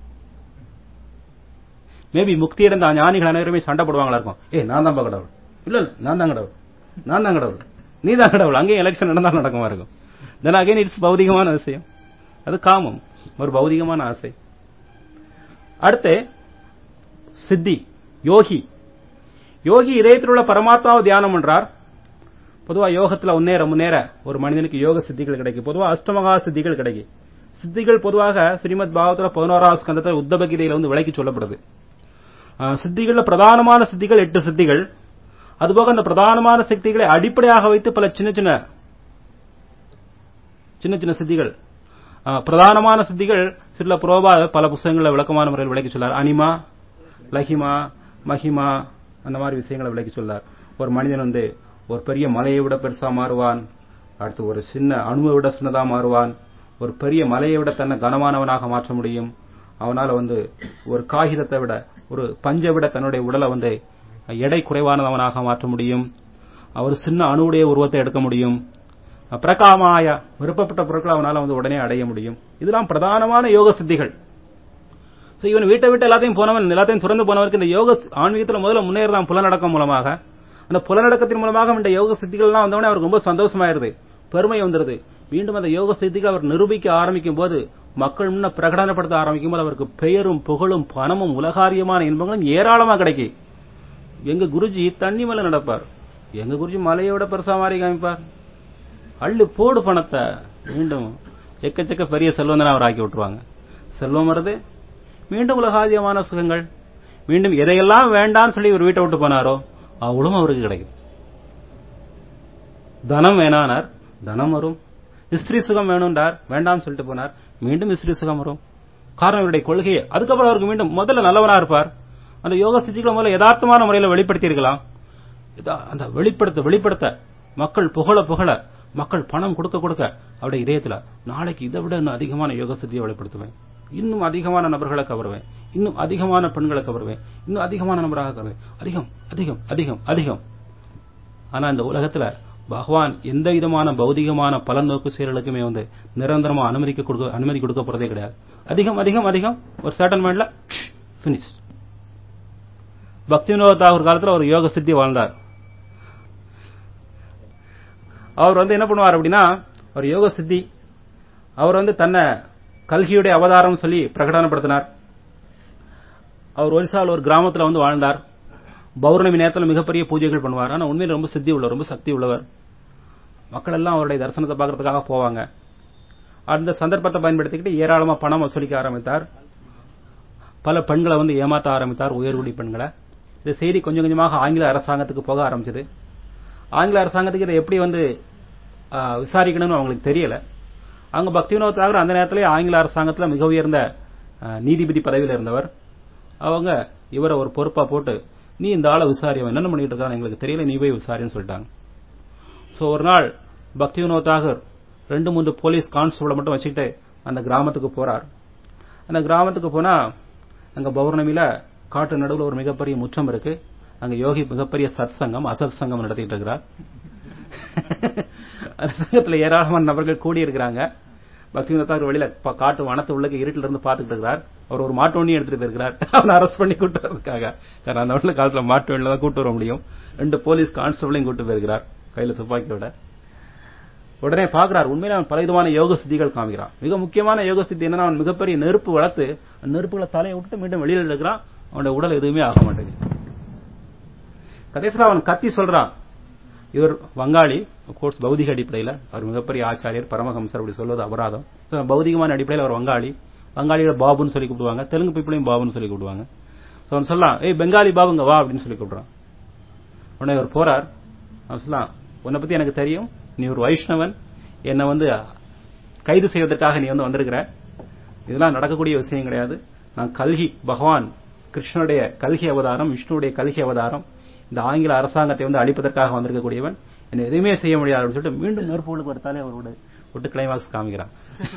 S1: மேபி முக்தி அடைந்த ஞானிகள் அனைவருமே சண்டை போடுவாங்களா இருக்கும், ஏ நான் தான் கடவுள், இல்ல இல்ல நான் தான் கடவுள், நான் தான் கடவுள், நீ தான் கடவுள், அங்கேயும் எலெக்ஷன் நடந்தா நடக்குமா இருக்கும். தென் அகைன் இட்ஸ் பௌதிகமான விஷயம், அது காமம், ஒரு பௌதிகமான ஆசை. அடுத்து சித்தி, யோகி. யோகி இதயத்தில் உள்ள பரமாத்மாவை தியானம் பண்றார். பொதுவா யோகத்துல முன்னேற முன்னேற ஒரு மனிதனுக்கு யோக சித்திகள் கிடைக்கும். பொதுவா அஷ்டமகா சித்திகள் கிடைக்கும். சித்திகள் பொதுவாக ஸ்ரீமத் பாகவத்துல பதினோராம் ஸ்கந்தத்தில் உத்தபகீதையில வந்து விளக்கி சொல்லப்படுது. சித்திகள்ல பிரதானமான சித்திகள் எட்டு சித்திகள். அதுபோக அந்த பிரதானமான சக்திகளை அடிப்படையாக வைத்து பல சின்ன சின்ன சின்ன சின்ன சித்திகள், பிரதானமான சித்திகள் சில புரோபா பல புத்தகங்களில் விளக்கமான முறையில் விளக்கி சொல்லார். அனிமா, லஹிமா, மஹிமா, அந்த மாதிரி விஷயங்களை விளக்கி சொல்லார். ஒரு மனிதன் வந்து ஒரு பெரிய மலையை விட பெருசா மாறுவான், அடுத்து ஒரு சின்ன அணுவை விட சின்னதா மாறுவான், ஒரு பெரிய மலையை விட தன்னை கனமானவனாக மாற்ற முடியும், அவனால வந்து ஒரு காகிதத்தை விட, ஒரு பஞ்சை விட தன்னுடைய உடலை வந்து எடை குறைவானவனாக மாற்ற முடியும், அவர் சின்ன அணுவுடைய உருவத்தை எடுக்க முடியும், பிரகாமாய விருப்பப்பட்ட பொருட்களை அவனால வந்து உடனே அடைய முடியும். இதெல்லாம் பிரதானமான யோக சித்திகள். இவன் வீட்டை விட்டு எல்லாத்தையும் போனவன், எல்லாத்தையும் துறந்து போனவருக்கு இந்த யோக ஆன்மீகத்தில் முதல்ல முன்னேறலாம் புலநடக்கம் மூலமாக. அந்த புலநடக்கத்தின் மூலமாக இந்த யோக சித்திகள் எல்லாம் வந்தவனே அவருக்கு ரொம்ப சந்தோஷமாயிருது, பெருமை வந்துருது. மீண்டும் அந்த யோக சித்திகள் அவர் நிரூபிக்க ஆரம்பிக்கும் போது, மக்கள் முன்ன பிரகடனப்படுத்த ஆரம்பிக்கும் போது அவருக்கு பெயரும் புகழும் பணமும் உலகாரியமான இன்பங்களும் ஏராளமா கிடைக்கும். எங்க குருஜி தண்ணி மேல நடப்பார், எங்க குருஜி மலையோட பெருசா மாறி காமிப்பார், அள்ளு போடு பணத்தை, மீண்டும் எக்கச்சக்க பெரிய செல்வந்தனா அவர் ஆக்கி விட்டுருவாங்க. செல்வம் வருது, மீண்டும் உலகாதியமான சுகங்கள், மீண்டும் எதையெல்லாம் வேண்டான்னு சொல்லி ஒரு வீட்டை விட்டு போனாரோ அவ்வளவும் அவருக்கு கிடைக்கும். தனம் வேணானார், தனம் வரும். ஸ்திரீ சுகம் வேணும்ன்றார், வேண்டாம் சொல்லிட்டு போனார், மீண்டும் ஸ்திரீ சுகம் வரும். காரணம் இவருடைய கொள்கையை. அதுக்கப்புறம் அவருக்கு மீண்டும் முதல்ல நல்லவனா இருப்பார். அந்த யோக ஸ்திதிகளை முதல்ல யதார்த்தமான முறையில் வெளிப்படுத்தி இருக்கலாம். அந்த வெளிப்படுத்த வெளிப்படுத்த மக்கள் புகழ புகழ, மக்கள் பணம் கொடுக்க கொடுக்க அவருடைய இதயத்துல நாளைக்கு இதை விட இன்னும் அதிகமான யோக ஸ்திதியை வெளிப்படுத்துவேன், இன்னும் அதிகமான நபர்களை கவருவேன், இன்னும் அதிகமான பெண்களை கவருவேன், இன்னும் அதிகமான நபராக கவருவேன், அதிகம் அதிகம் அதிகம் அதிகம். ஆனா இந்த உலகத்துல பகவான் எந்த விதமான பௌதிகமான பலன் நோக்கு செயல்களுக்குமே வந்து நிரந்தரமா அனுமதிக்க கொடுக்க அனுமதி கொடுக்க போறதே கிடையாது. அதிகம் அதிகம் அதிகம் ஒரு சர்டன் மைண்ட்ல பினிஷ். பக்தி வினோத் தாகூர் காலத்துல ஒரு யோக சித்தி வாழ்ந்தார். அவர் வந்து என்ன பண்ணுவார் அப்படின்னா, ஒரு யோக சித்தி, அவர் வந்து தன்னை கல்கியுடைய அவதாரம் சொல்லி பிரகடனப்படுத்தினார். அவர் ஒரிசாவில் ஒரு கிராமத்தில் வந்து வாழ்ந்தார். பௌர்ணமி நேரத்தில் மிகப்பெரிய பூஜைகள் பண்ணுவார். ஆனால் உண்மையில் ரொம்ப சித்தி உள்ளவர், ரொம்ப சக்தி உள்ளவர். மக்கள் எல்லாம் அவருடைய தரிசனத்தை பார்க்கறதுக்காக போவாங்க. அந்த சந்தர்ப்பத்தை பயன்படுத்திக்கிட்டு ஏராளமா பணம் வசூலிக்க ஆரம்பித்தார். பல பெண்களை வந்து ஏமாற்ற ஆரம்பித்தார், உயர்குடி பெண்களை. இந்த செய்தி கொஞ்சம் கொஞ்சமாக ஆங்கில அரசாங்கத்துக்கு போக ஆரம்பிச்சது. ஆங்கில அரசாங்கத்துக்கு இதை எப்படி வந்து விசாரிக்கணும்னு அவங்களுக்கு தெரியல. அவங்க பக்தி வினோத் தாகூர் அந்த நேரத்திலே ஆங்கில அரசாங்கத்தில் மிக உயர்ந்த நீதிபதி பதவியில் இருந்தவர். அவங்க இவரை ஒரு பொறுப்பா போட்டு, நீ இந்த ஆளை விசாரி, என்னென்ன பண்ணிட்டு இருக்கான்னு எங்களுக்கு தெரியல, நீ போய் விசாரின்னு சொல்லிட்டாங்க. ஸோ ஒரு நாள் பக்தி வினோத் தாகூர் ரெண்டு மூன்று போலீஸ் கான்ஸ்டபிளை மட்டும் வச்சுக்கிட்டு அந்த கிராமத்துக்கு போறார். அந்த கிராமத்துக்கு போனா அங்க பௌர்ணமியில காட்டு நடுவில் ஒரு மிகப்பெரிய முற்றம் இருக்கு. அங்க யோகி மிகப்பெரிய சத் சங்கம் அசத் சங்கம் நடத்திட்டு இருக்கிறார். அந்த சங்கத்துல ஏராளமான நபர்கள் கூடி இருக்கிறாங்க. பக்திவினோத் வெளியில காட்டு வனத்து உள்ள இருட்டில இருந்து பாத்துக்கிட்டு இருக்கிறார். அவர் ஒரு மாட்டு வண்டியும் எடுத்துட்டு போயிருக்கிறார். அவனை அரெஸ்ட் பண்ணி கூட்டு வரதுக்காக. காரணம் அந்த உள்ள காலத்துல மாட்டு வண்டியில தான் கூட்டு வர முடியும். ரெண்டு போலீஸ் கான்ஸ்டபிளையும் கூட்டு போயிருக்கிறார் கையில துப்பாக்கியோட. உடனே பாக்குறார், உண்மையில அவன் பலவிதமான யோக சித்திகள் காமிக்கிறான். மிக முக்கியமான யோக சித்தி என்னன்னா, அவன் மிகப்பெரிய நெருப்பு வளர்த்து அந்த நெருப்புகளை தலையை விட்டுட்டு மீண்டும் வெளியில இருக்கிறான். அவனோட உடல் எதுவுமே ஆக மாட்டேங்குது. கடைசியில் அவன் கத்தி சொல்றான், இவர் வங்காளி, கோர்ஸ் பௌதிக அடிப்படையில் அவர் மிகப்பெரிய ஆச்சாரியர் பரமஹம்சர், அப்படி சொல்வது அபராதம். பௌதிகமான அடிப்படையில் அவர் வங்காளி. வங்காளியோட பாபுன்னு சொல்லி கூப்பிடுவாங்க, தெலுங்கு பீப்புளையும் பாபுன்னு சொல்லி கூப்பிடுவாங்க. அவன் சொல்லலாம், ஏய் பெங்காலி பாபுங்க வா அப்படின்னு சொல்லி கூப்பிடுறான். உடனே அவர் போறார். அவன் சொல்லலாம், உன்னை பத்தி எனக்கு தெரியும், நீ ஒரு வைஷ்ணவன், என்னை வந்து கைது செய்வதற்காக நீ வந்து வந்திருக்கிற. இதெல்லாம் நடக்கக்கூடிய விஷயம் கிடையாது. நான் கல்கி, பகவான் கிருஷ்ணனுடைய கல்கி அவதாரம், விஷ்ணுடைய கல்கி அவதாரம். இந்த ஆங்கில அரசாங்கத்தை வந்து அழிப்பதற்காக வந்திருக்கக்கூடியவன், என்ன எதுவுமே செய்ய முடியாது அப்படின்னு சொல்லிட்டு மீண்டும் நெருப்புகளுக்கு வரத்தாலே அவரோட ஒட்டு கிளைமாக்ஸ் காமிக்கிறான்.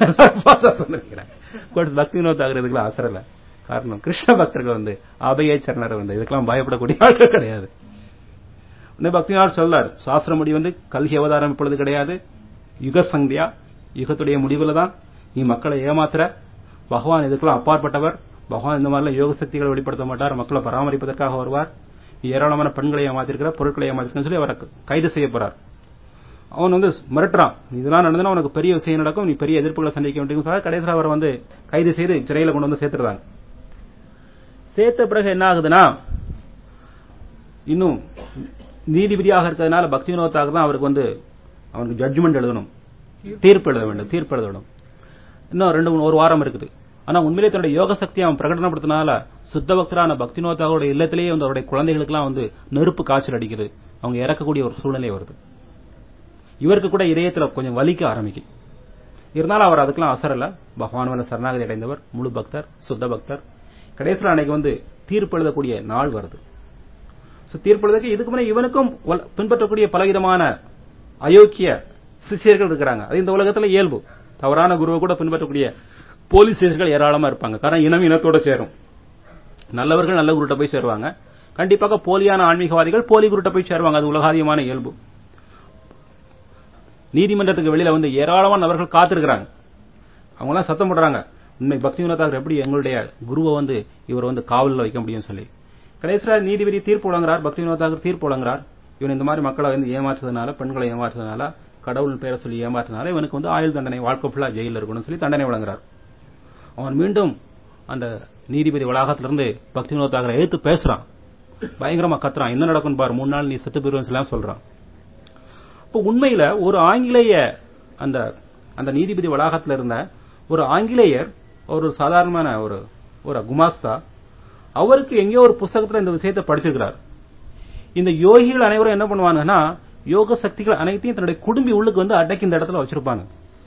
S1: பக்தி வினோத் ஆகிறதுக்குலாம் அசரல. காரணம், கிருஷ்ண பக்தர்கள் வந்து அபய சரணர் வந்து இதுக்கெல்லாம் பயப்படக்கூடிய ஆட்கள் கிடையாது. பக்திநாத் சொல்லார், சாஸ்திரமுடி வந்து கல்கி அவதாரம் இப்பொழுது கிடையாது, யுக சந்தியா, யுகத்துடைய முடிவுல தான் நீ மக்களை ஏமாத்துற. பகவான் இதுக்கெல்லாம் அப்பாற்பட்டவர். பகவான் இந்த மாதிரிலாம் யோக சக்திகளை வெளிப்படுத்த மாட்டார், மக்களை பராமரிப்பதற்காக வருவார். ஏராளமான பெண்களை ஏமாத்திருக்கிற, பொருட்களை ஏமாத்திருக்க சொல்லி அவரை கைது செய்ய போறார். அவன் வந்து மிரட்டுறான், இதெல்லாம் நடந்தா உனக்கு பெரிய விஷயம் நடக்கும், நீ பெரிய எதிர்ப்புகளை சந்திக்க வேண்டிய சொல்ல. கடைசியில் அவரை வந்து கைது செய்து சிறையில கொண்டு வந்து சேர்த்துறாங்க. சேர்த்த பிறகு என்ன ஆகுதுன்னா, இன்னும் நீதிபதியாக இருக்கிறதுனால பக்தி வினோத்தாக தான் அவருக்கு வந்து அவனுக்கு ஜட்ஜ்மெண்ட் எழுதணும், தீர்ப்பு எழுத வேண்டும், தீர்ப்பு எழுதணும். இன்னும் ரெண்டு மூணு ஒரு வாரம் இருக்குது. ஆனா உண்மையிலே தன்னுடைய யோக சக்தியை அவன் பிரகடனப்படுத்தினால சுத்த பக்தரான பக்தி வினோத்தாவோட இல்லத்திலேயே வந்து அவருடைய குழந்தைகளுக்கெல்லாம் வந்து நெருப்பு காய்ச்சல் அடிக்குது, அவங்க இறக்கக்கூடிய ஒரு சூழ்நிலை வருது. இவருக்கு கூட இதயத்துல கொஞ்சம் வலிக்க ஆரம்பிக்கும். இருந்தாலும் அவர் அதுக்கெல்லாம் அசரல. பகவான் சரணாகதி அடைந்தவர், முழு பக்தர், சுத்த பக்தர். கடைசியில் அன்னைக்கு வந்து தீர்ப்பு எழுதக்கூடிய நாள் வருது. தீர்ப்பு எழுதுக்கு இதுக்கு முன்னே இவனுக்கும் பின்பற்றக்கூடிய பலவிதமான அயோக்கிய சிஷியர்கள் இருக்கிறாங்க. அது இந்த உலகத்துல இயல்பு. தவறான குருவை கூட பின்பற்றக்கூடிய போலி சிஷியர்கள் ஏராளமா இருப்பாங்க. காரணம், இனம் இனத்தோட சேரும். நல்லவர்கள் நல்ல குருட்ட போய் சேருவாங்க. கண்டிப்பாக போலியான ஆன்மீகவாதிகள் போலி குருட்ட போய் சேருவாங்க. அது உலகாதியமான இயல்பு. நீதிமன்றத்துக்கு வெளியில வந்து ஏராளமான நபர்கள் காத்திருக்கிறாங்க. அவங்க எல்லாம் சத்தம் போடுறாங்க, உண்மை பக்தி வினோத் எப்படி எங்களுடைய குருவை வந்து இவர் வந்து காவலில் வைக்க முடியும் சொல்லி. கடைசியில் நீதிபதி தீர்ப்பு வழங்குறார். பக்தி வினோத் தீர்ப்பு வழங்குறார், இவன் இந்த மாதிரி மக்களை வந்து ஏமாற்றுறதுனால, பெண்களை ஏமாற்றுறதுனால, கடவுள் பேரை சொல்லி ஏமாற்றுறதுனால இவனுக்கு வந்து ஆயுள் தண்டனை, வாழ்க்கை ஃபுல்லா ஜெயில இருக்கணும்னு சொல்லி தண்டனை வழங்குறார். அவன் மீண்டும் அந்த நீதிபதி வளாகத்திலிருந்து பக்தி வினோத் எழுத்து பேசுறான், பயங்கரமா கத்துறான், என்ன நடக்கும் பாரு, மூணு நாள் நீ செத்து போயிருவேன்னு சொல்றான். இப்போ உண்மையில ஒரு ஆங்கிலேய அந்த அந்த நீதிபதி வளாகத்தில் இருந்த ஒரு ஆங்கிலேயர், ஒரு சாதாரணமான ஒரு ஒரு குமாஸ்தா, அவருக்கு எங்கேயோ ஒரு புத்தகத்துல இந்த விஷயத்தை படிச்சிருக்கிறார். இந்த யோகிகள் அனைவரும் என்ன பண்ணுவாங்கன்னா, யோக சக்திகள் அனைத்தையும் தன்னுடைய குடும்பி உள்ளுக்கு வந்து அடக்கி இந்த இடத்துல வச்சிருப்பாங்க.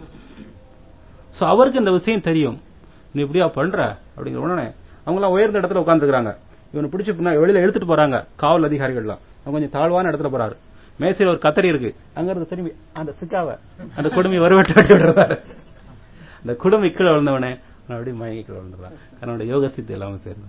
S1: சோ அவருக்கு இந்த விஷயம் தெரியும். நீ இப்படியா பண்ற அப்படிங்கிற உடனே அவங்க எல்லாம் உயர்ந்த இடத்துல உட்கார்ந்துருக்காங்க. இவனை பிடிச்சி வெளியில எடுத்துட்டு போறாங்க காவல் அதிகாரிகள்லாம். அவன் கொஞ்சம் தாழ்வான இடத்துல போறாரு. மேசையில் ஒரு கத்தரி இருக்கு, அங்க இருந்து திரும்பி அந்த சிக்காவை அந்த குடும்பி வருவட்டு வெட்டி விடுறாரு. அந்த குடும்பி கீழே விழுந்தவனே அப்படியே மயங்கி கீழே விழுந்துறான். அவனோட யோக சித்தி எல்லாமே சேர்ந்து.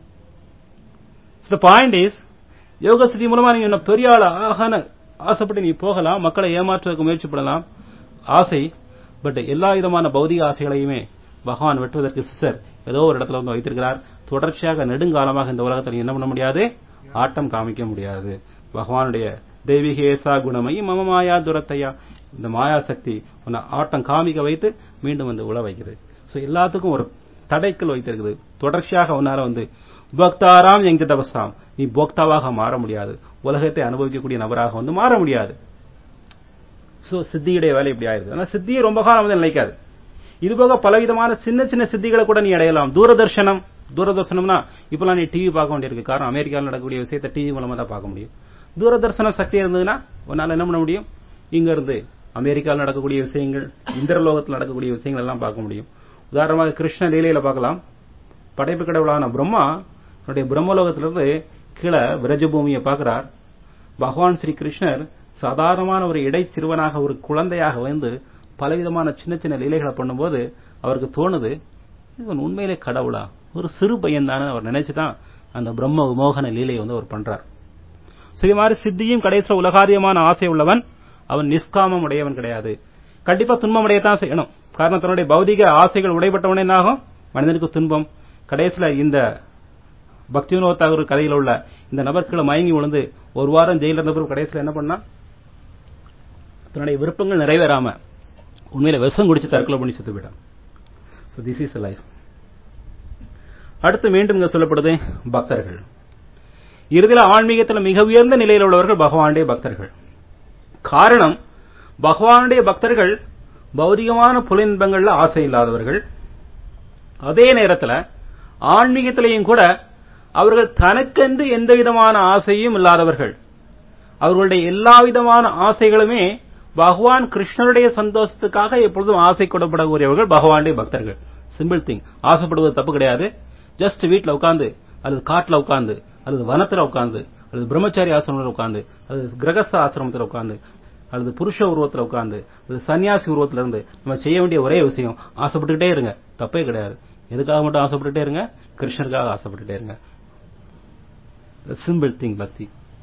S1: The point is, யோக சித்தி மூலமா நீங்க இன்னும் பெரிய ஆள ஆகான ஆசைப்பட்டு நீ போகலாம், மக்களை ஏமாற்றுவதற்கு முயற்சி பண்ணலாம், ஆசை. பட் எல்லா விதமான பௌதிக ஆசைகளையுமே பகவான் வெட்டுவதற்கு சிசர் ஏதோ ஒரு இடத்துல வந்து வைத்திருக்கிறார். தொடர்ச்சியாக நெடுங்காலமாக இந்த உலகத்தில் என்ன பண்ண முடியாது, ஆட்டம் காமிக்க முடியாது. பகவானுடைய தெய்வீகேசா குணமயி மம மாயா துரத்தையா, இந்த மாயா சக்தி உன்னை ஆட்டம் காமிக்க வைத்து மீண்டும் வந்து உழ வைக்கிறது. சோ எல்லாத்துக்கும் ஒரு தடைக்கல் வைத்திருக்குது. தொடர்ச்சியாக உன்னால வந்து போக்தாராம் எங்க தபஸ்தாம், நீ போக்தாவாக மாற முடியாது, உலகத்தை அனுபவிக்கக்கூடிய நபராக வந்து மாற முடியாது. சோ சித்தியுடைய வேலை இப்படி ஆயிருது. ஆனா சித்தியை ரொம்ப காலம் வந்து நிலைக்காது. இதுபோக பலவிதமான சின்ன சின்ன சித்திகளை கூட நீ அடையலாம். தூரதர்ஷனம், தூரதர்ஷனம்னா இப்பெல்லாம் நீ டிவி பார்க்க வேண்டியிருக்கு. காரணம், அமெரிக்காவில் நடக்கக்கூடிய விஷயத்தை டிவி மூலமா தான் பார்க்க முடியும். தூரதர்ஷன சக்தி இருந்ததுன்னா உன்னால என்ன பண்ண முடியும், இங்க இருந்து அமெரிக்காவில் நடக்கக்கூடிய விஷயங்கள், இந்திரலோகத்தில் நடக்கக்கூடிய விஷயங்கள் எல்லாம் பார்க்க முடியும். உதாரணமாக கிருஷ்ண லீலையில பார்க்கலாம். படைப்பு கடவுளான பிரம்மா தன்னுடைய பிரம்மலோகத்திலிருந்து கீழே விரஜபூமியை பார்க்கிறார். பகவான் ஸ்ரீ கிருஷ்ணர் சாதாரணமான ஒரு இடை சிறுவனாக, ஒரு குழந்தையாக வந்து பலவிதமான சின்ன சின்ன லீலைகளை பண்ணும்போது அவருக்கு தோணுது, இவன் உண்மையிலே கடவுளா, ஒரு சிறு பையன் தானே அவர் நினைச்சுதான் அந்த பிரம்ம விமோகன லீலையை வந்து அவர் பண்றார். இது மாதிரி சித்தியும் கடைசியில் உலகாரியமான ஆசை உள்ளவன் அவன் நிஷ்காமம் உடையவன் கிடையாது. கண்டிப்பா துன்பம் அடையத்தான் செய்யணும். காரணம் தன்னுடைய பௌதிக ஆசைகள் உடைபட்டவனே என்னாகும், மனிதனுக்கு துன்பம். கடைசியில் இந்த பக்தி வினோத் தாகூர் கதையில் உள்ள இந்த நபர்களை மயங்கி விழுந்து ஒரு வாரம் ஜெயில இருந்த பிறகு கடைசியில் என்ன பண்ணா, தன்னுடைய விருப்பங்கள் நிறைவேறாம உண்மையில விஷம் குடிச்சு தற்கொலை பண்ணி செத்து போயிட்டான். So this is life. அடுத்து மீண்டும் இங்க சொல்லப்படுது பக்தர்கள். இறுதியில் ஆன்மீகத்தில் மிக உயர்ந்த நிலையில் உள்ளவர்கள் பகவானுடைய பக்தர்கள். காரணம், பகவானுடைய பக்தர்கள் பௌதிகமான புலன்பங்கள்ல ஆசை இல்லாதவர்கள். அதே நேரத்தில் ஆன்மீகத்திலையும் கூட அவர்கள் தனக்கென்று எந்த விதமான ஆசையும் இல்லாதவர்கள். அவர்களுடைய எல்லா விதமான ஆசைகளுமே பகவான் கிருஷ்ணருடைய சந்தோஷத்துக்காக எப்பொழுதும் ஆசை கொடப்படக்கூடியவர்கள் பகவானுடைய பக்தர்கள். Simple thing. ஆசைப்படுவது தப்பு கிடையாது. ஜஸ்ட் வீட்டில் உட்கார்ந்து அல்லது காட்டில் உட்கார்ந்து அல்லது வனத்தில் உட்கார்ந்து அல்லது பிரம்மச்சாரி ஆசிரமத்தில் உட்கார்ந்து அல்லது கிரகஸ்த ஆசிரமத்தில் உட்கார்ந்து அல்லது புருஷ உருவத்தில் உட்கார்ந்து அல்லது சன்னியாசி உருவத்தில் இருந்து நம்ம செய்ய வேண்டிய ஒரே விஷயம் ஆசைப்பட்டுக்கிட்டே இருங்க. தப்பே கிடையாது. எதுக்காக மட்டும் ஆசைப்பட்டுட்டே இருங்க, கிருஷ்ணருக்காக ஆசைப்பட்டுட்டே இருங்க. Simple thing. பக்தி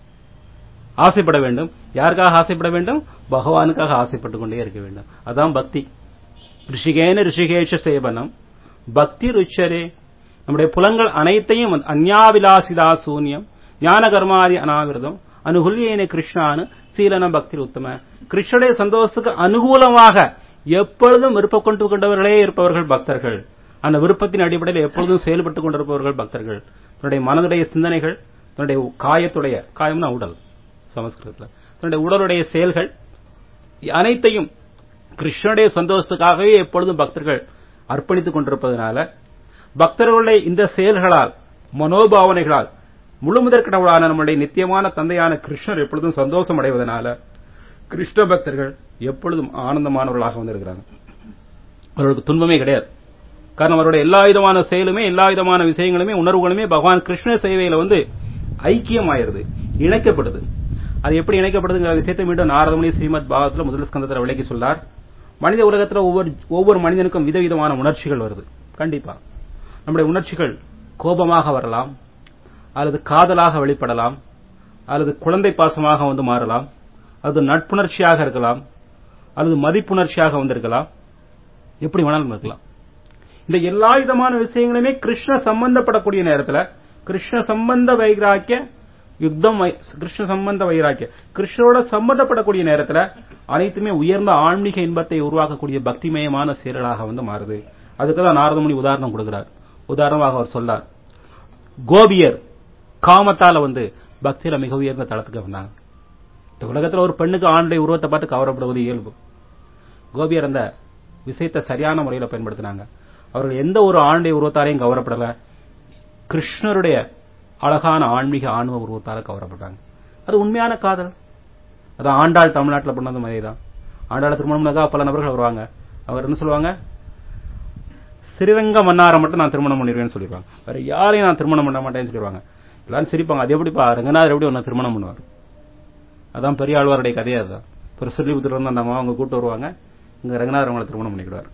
S1: ஆசைப்பட வேண்டும். யாருக்காக ஆசைப்பட வேண்டும்? பகவானுக்காக ஆசைப்பட்டுக் கொண்டே இருக்க வேண்டும். அதான் பக்தி. ரிஷிகேன ரிஷிகேஷ சேவனம் பக்தி ருச்சரே. நம்முடைய புலன்கள் அனைத்தையும் அந்யாவிலாசிதா சூன்யம் ஞான கர்மாதி அனாவிரதம் அனுகூல்யேன கிருஷ்ணானு சீலன பக்தி உத்தம. கிருஷ்ணனுடைய சந்தோஷத்துக்கு அனுகூலமாக எப்பொழுதும் விருப்பம் கொண்டு கொண்டவர்களே இருப்பவர்கள் பக்தர்கள். அந்த விருப்பத்தின் அடிப்படையில் எப்பொழுதும் செயல்பட்டுக் கொண்டிருப்பவர்கள் பக்தர்கள். தன்னுடைய மனதுடைய சிந்தனைகள், தன்னுடைய காயத்துடைய, காயம்னா உடல் சமஸ்கிருதத்தில், தன்னுடைய உடலுடைய செயல்கள் அனைத்தையும் கிருஷ்ணனுடைய சந்தோஷத்துக்காகவே எப்பொழுதும் பக்தர்கள் அர்ப்பணித்துக் கொண்டிருப்பதனால பக்தர்களுடைய இந்த செயல்களால் மனோபாவனைகளால் முழுமுதற் கடவுளான நம்முடைய நித்தியமான தந்தையான கிருஷ்ணர் எப்பொழுதும் சந்தோஷம் அடைவதனால கிருஷ்ண பக்தர்கள் எப்பொழுதும் ஆனந்தமானவர்களாக வந்திருக்கிறாங்க. அவர்களுக்கு துன்பமே கிடையாது. காரணம், அவருடைய எல்லா விதமான செயலுமே எல்லா விதமான விஷயங்களுமே உணர்வுகளுமே பகவான் கிருஷ்ண சேவையில வந்து ஐக்கியமாயிருது, இணைக்கப்படுது. அது எப்படி இணைக்கப்படுதுங்கிற விஷயத்தை மீண்டும் நாரதமுனி ஸ்ரீமத் பாகவத்தில் முதல் ஸ்கந்தத்தில் விளக்கி சொல்லார். மனித உலகத்தில் ஒவ்வொரு ஒவ்வொரு மனிதனுக்கும் விதவிதமான உணர்ச்சிகள் வருது. கண்டிப்பா நம்முடைய உணர்ச்சிகள் கோபமாக வரலாம், அல்லது காதலாக வெளிப்படலாம், அல்லது குழந்தை பாசமாக வந்து மாறலாம், அல்லது நட்புணர்ச்சியாக இருக்கலாம், அல்லது மதிப்புணர்ச்சியாக வந்திருக்கலாம், எப்படி வேணாலும் இருக்கலாம். இந்த எல்லா விதமான விஷயங்களுமே கிருஷ்ண சம்பந்தப்படக்கூடிய நேரத்தில் கிருஷ்ண சம்பந்த வைராக்கிய யுத்தம், கிருஷ்ண சம்பந்த வைராக்கிய கிருஷ்ணரோட சம்பந்தப்படக்கூடிய நேரத்தில் அனைத்துமே உயர்ந்த ஆன்மீக இன்பத்தை உருவாக்கக்கூடிய பக்திமயமான செயல்களாக வந்து மாறுது. அதுக்கு தான் நாரதமுனி உதாரணம் கொடுக்கிறார். உதாரணமாக அவர் சொல்லார், கோபியர் காமத்தால வந்து பக்தியில மிக உயர்ந்த தளத்துக்கு வந்தாங்க. இந்த உலகத்தில் ஒரு பெண்ணுக்கு ஆணுடைய உருவத்தை பார்த்து கவரப்படுவது இயல்பு. கோபியர் அந்த விஷயத்தை சரியான முறையில் பயன்படுத்தினாங்க. அவர்கள் எந்த ஒரு ஆணுடைய உருவத்தாலையும் கவரப்படல, கிருஷ்ணருடைய அழகான ஆன்மீக ஆன்ம உருவத்தால கவரப்பட்டாங்க. அது உண்மையான காதல். அதான் ஆண்டாள் தமிழ்நாட்டில் பண்ணது மாதிரி தான். ஆண்டாள் திருமணம்னாக்கா பல நபர்கள் வருவாங்க. அவர் என்ன சொல்லுவாங்க, ஸ்ரீரங்க மன்னாரை மட்டும் நான் திருமணம் பண்ணிடுவேன்னு சொல்லிடுவாங்க. வேற யாரையும் நான் திருமணம் பண்ண மாட்டேன்னு சொல்லிடுவாங்க. எல்லாரும் சிரிப்பாங்க, அது எப்படிப்பா ரங்கநாதர் எப்படி ஒன்னு திருமணம் பண்ணுவார்? அதான் பெரிய ஆழ்வாருடைய கதையா. அதுதான் இப்போ ஸ்ரீபுத்திர வந்து அந்த அம்மா அவங்க கூட்டு வருவாங்க, இங்க ரங்கநாதர் அவங்களை திருமணம் பண்ணிக்கிடுவார்.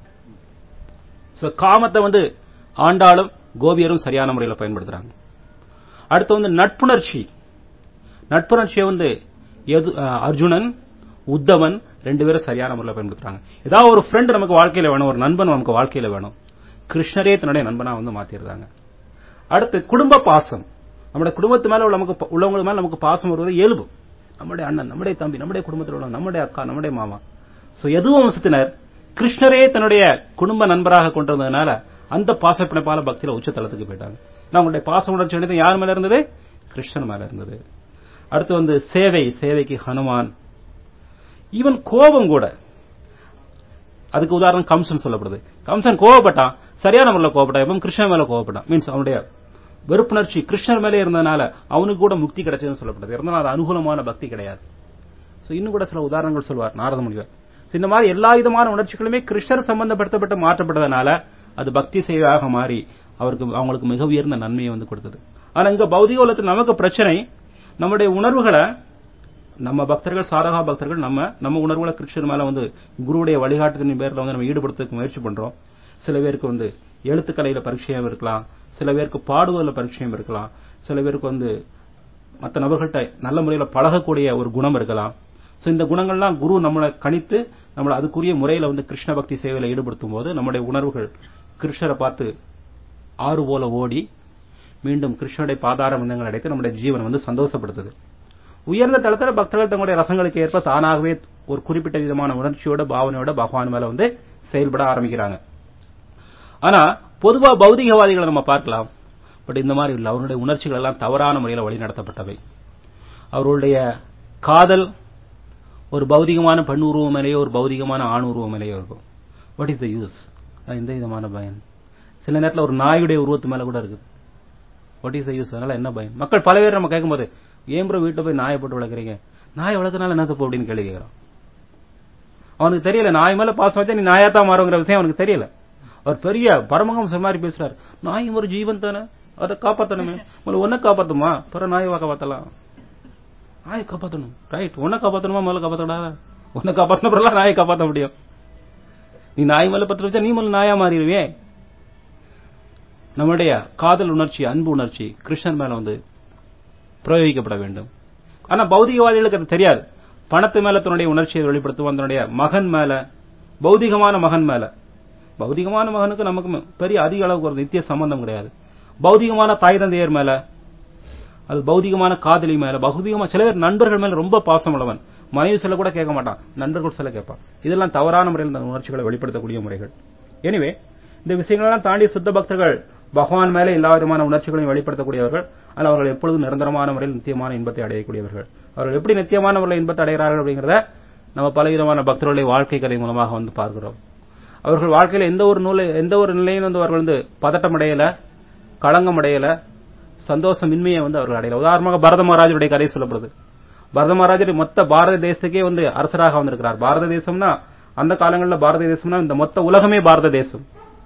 S1: சோ காமத்தை வந்து ஆண்டாளும் கோபியரும் சரியான முறையில் பயன்படுத்துறாங்க. அடுத்து வந்து நட்புணர்ச்சி. நட்புணர்ச்சியை வந்து அர்ஜுனன் உத்தவன் ரெண்டு பேரும் சரியான முறையில் பயன்படுத்துறாங்க. ஏதாவது ஒரு ஃப்ரெண்ட் நமக்கு வாழ்க்கையில வேணும், ஒரு நண்பன் நமக்கு வாழ்க்கையில வேணும். கிருஷ்ணரே தன்னுடைய நண்பனா வந்து மாத்திடுறாங்க. அடுத்து குடும்ப பாசம். நம்முடைய குடும்பத்து மேல நமக்கு உள்ளவங்க மேல நமக்கு பாசம் வருவது இயல்பு. நம்முடைய அண்ணன், நம்முடைய தம்பி, நம்முடைய குடும்பத்தில் உள்ள நம்முடைய அக்கா, நம்முடைய மாமா, சோ எதுவும் வம்சத்தினர் கிருஷ்ணரே தன்னுடைய குடும்ப நண்பராக கொண்டிருந்ததுனால அந்த பாசப்பிணைப்பால பக்தியில உச்சத்தலத்துக்கு போயிட்டாங்க. நம்மளுடைய பாச உணர்ச்சி அனைத்து யார் மேல இருந்தது? கிருஷ்ணன் மேல இருந்தது. அடுத்து வந்து சேவை. சேவைக்கு ஹனுமான். ஈவன் கோபம் கூட. அதுக்கு உதாரணம் கம்சன் சொல்லப்படுது. கம்சன் கோபப்பட்டான், சரியான முறையில் கோபப்பட்டான். எப்பவும் கிருஷ்ணன் மேல கோபப்பட்டான். மீன்ஸ் அவனுடைய வெறுப்புணர்ச்சி கிருஷ்ணர் மேலே இருந்ததுனால அவனுக்கு கூட முக்தி கிடைச்சதுன்னு சொல்லப்படுது. இருந்தாலும் அது அனுகூலமான பக்தி கிடையாது. சோ இன்னும் கூட சில உதாரணங்கள் சொல்வார் நாரத முனிவர். இந்த மாதிரி எல்லா விதமான உணர்ச்சிகளுமே கிருஷ்ணர் சம்பந்தப்படுத்தப்பட்டு மாற்றப்பட்டதனால அது பக்தி சேவையாக மாறி அவருக்கு அவங்களுக்கு மிக உயர்ந்த நன்மையை வந்து கொடுத்தது. ஆனா இங்க பௌதிக உலகத்தில் நமக்கு பிரச்சனை, நம்முடைய உணர்வுகளை நம்ம பக்தர்கள் சாதகா பக்தர்கள் நம்ம நம்ம உணர்வுல கிருஷ்ணர் மேல வந்து குருவுடைய வழிகாட்டுதலின் பேர்ல வந்து நம்ம ஈடுபடுத்துறதுக்கு முயற்சி பண்றோம். சில பேருக்கு வந்து எழுத்துக்கலையில பரிச்சயம் இருக்கலாம், சில பேருக்கு பாடுவதில் பரிச்சயம் இருக்கலாம், சில பேருக்கு வந்து மற்ற நபர்கள்ட்ட நல்ல முறையில பழகக்கூடிய ஒரு குணம் இருக்கலாம். சோ இந்த குணங்கள்லாம் குரு நம்மளை கணித்து நம்மளை அதுக்குரிய முறையில வந்து கிருஷ்ண பக்தி சேவையில ஈடுபடுத்தும் போது நம்முடைய உணர்வுகள் கிருஷ்ணரை பார்த்து ஆறு போல ஓடி மீண்டும் கிருஷ்ணனுடைய பாதார விந்தங்கள் அடைத்து நம்முடைய ஜீவனை வந்து சந்தோஷப்படுத்துது. உயர்ந்த தளத்தில் பக்தர்கள் தங்களுடைய ரசங்களுக்கு ஏற்ப தானாகவே ஒரு குறிப்பிட்ட விதமான உணர்ச்சியோட பாவனையோட பகவான் மேல வந்து செயல்பட ஆரம்பிக்கிறாங்க. ஆனா பொதுவா பௌதிகவாதிகளை நம்ம பார்க்கலாம். பட் இந்த மாதிரி இல்லை. அவருடைய உணர்ச்சிகள் எல்லாம் தவறான முறையில் வழிநடத்தப்பட்டவை. அவருடைய காதல் ஒரு பௌதிகமான பெண் உருவம் மேலேயோ ஒரு பௌதிகமான ஆண் உருவம் மேலேயோ இருக்கும். What is the use? எந்த விதமான பயன்? சில நேரத்தில் ஒரு நாயுடைய உருவத்து மேல கூட இருக்குது. What is the use? அதனால என்ன பயன்? மக்கள் பல பேர் நம்ம கேட்கும்போது ஏன் ப்ரோ வீட்டை போய் நாயை போட்டு வளர்க்குறீங்க? நாயை வளர்க்கறனால என்ன தப்பு அப்படின்னு கேள்வி கேட்கிறான். அவனுக்கு தெரியல நாய் மேல பாசம் வச்சா நீ நாயாத்தான் மாறுங்கிற விஷயம் அவனுக்கு தெரியல. அவர் பெரிய பரமஹம்சர் மாதிரி பேசுறாரு. நாயும் ஒரு ஜீவன் தானே, அதை காப்பாற்றணுமே. முதல்ல ஒன்ன காப்பாத்துமா, பிற நாயை காப்பாத்தலாம். நாயை காப்பாற்றணும், ரைட். ஒன்ன காப்பாற்றணுமா, முதல்ல காப்பாற்றக்கூடாத? ஒன்ன காப்பாற்றின பிறகு நாயை காப்பாற்ற முடியும். நீ நாய் மேல பத்து வச்சா நீ முதல்ல நாயா மாறிடுவே. நம்முடைய காதல் உணர்ச்சி, அன்பு உணர்ச்சி கிருஷ்ணன் மேல வந்து பிரயோகிக்கப்பட வேண்டும். ஆனா பௌதிகவாதிகளுக்கு அது தெரியாது. பணத்து மேல தன்னுடைய உணர்ச்சியை வெளிப்படுத்துவோம், தன்னுடைய மகன் மேல, பௌதிகமான மகன் மேல. பௌதிகமான மகனுக்கு நமக்கு பெரிய அதிக அளவுக்கு ஒரு நித்திய சம்பந்தம் கிடையாது. பௌதிகமான தாய் தந்தையர் மேல, அது பௌதிகமான காதலி மேல, பௌதிகமான சில பேர் நண்பர்கள் மேல ரொம்ப பாசம் உள்ளவன். மனைவி சில கூட கேட்க மாட்டான், நண்பர்கள் சில கேட்பான். இதெல்லாம் தவறான முறையில் இந்த உணர்ச்சிகளை வெளிப்படுத்தக்கூடிய முறைகள். எனவே இந்த விஷயங்களெல்லாம் தாண்டி சுத்த பக்தர்கள் பகவான் மேல எல்லா விதமான உணர்ச்சிகளையும் வெளிப்படுத்தக்கூடியவர்கள். ஆனால் அவர்கள் எப்பொழுதும் நிரந்தரமான முறையில் நித்தியமான இன்பத்தை அடையக்கூடியவர்கள். அவர்கள் எப்படி நித்தியமான முறையில் இன்பத்தை அடைகிறார்கள் அப்படிங்கிறத நம்ம பலவிதமான பக்தர்களுடைய வாழ்க்கை கதை மூலமாக வந்து பார்க்கிறோம். அவர்கள் வாழ்க்கையில எந்த ஒரு நூலை எந்த ஒரு நிலையும் வந்து அவர்கள் வந்து பதட்டம் அடையல, களங்கம் அடையல, சந்தோஷமின்மையை வந்து அவர்கள் அடையல. உதாரணமாக பரத மகாராஜருடைய கதை சொல்லப்படுது. பரத மகாராஜர் மொத்த பாரத தேசத்துக்கே வந்து அரசராக வந்திருக்கிறார். பாரத தேசம்னா அந்த காலங்களில் பாரத தேசம்னா இந்த மொத்த உலகமே பாரத தேசம்.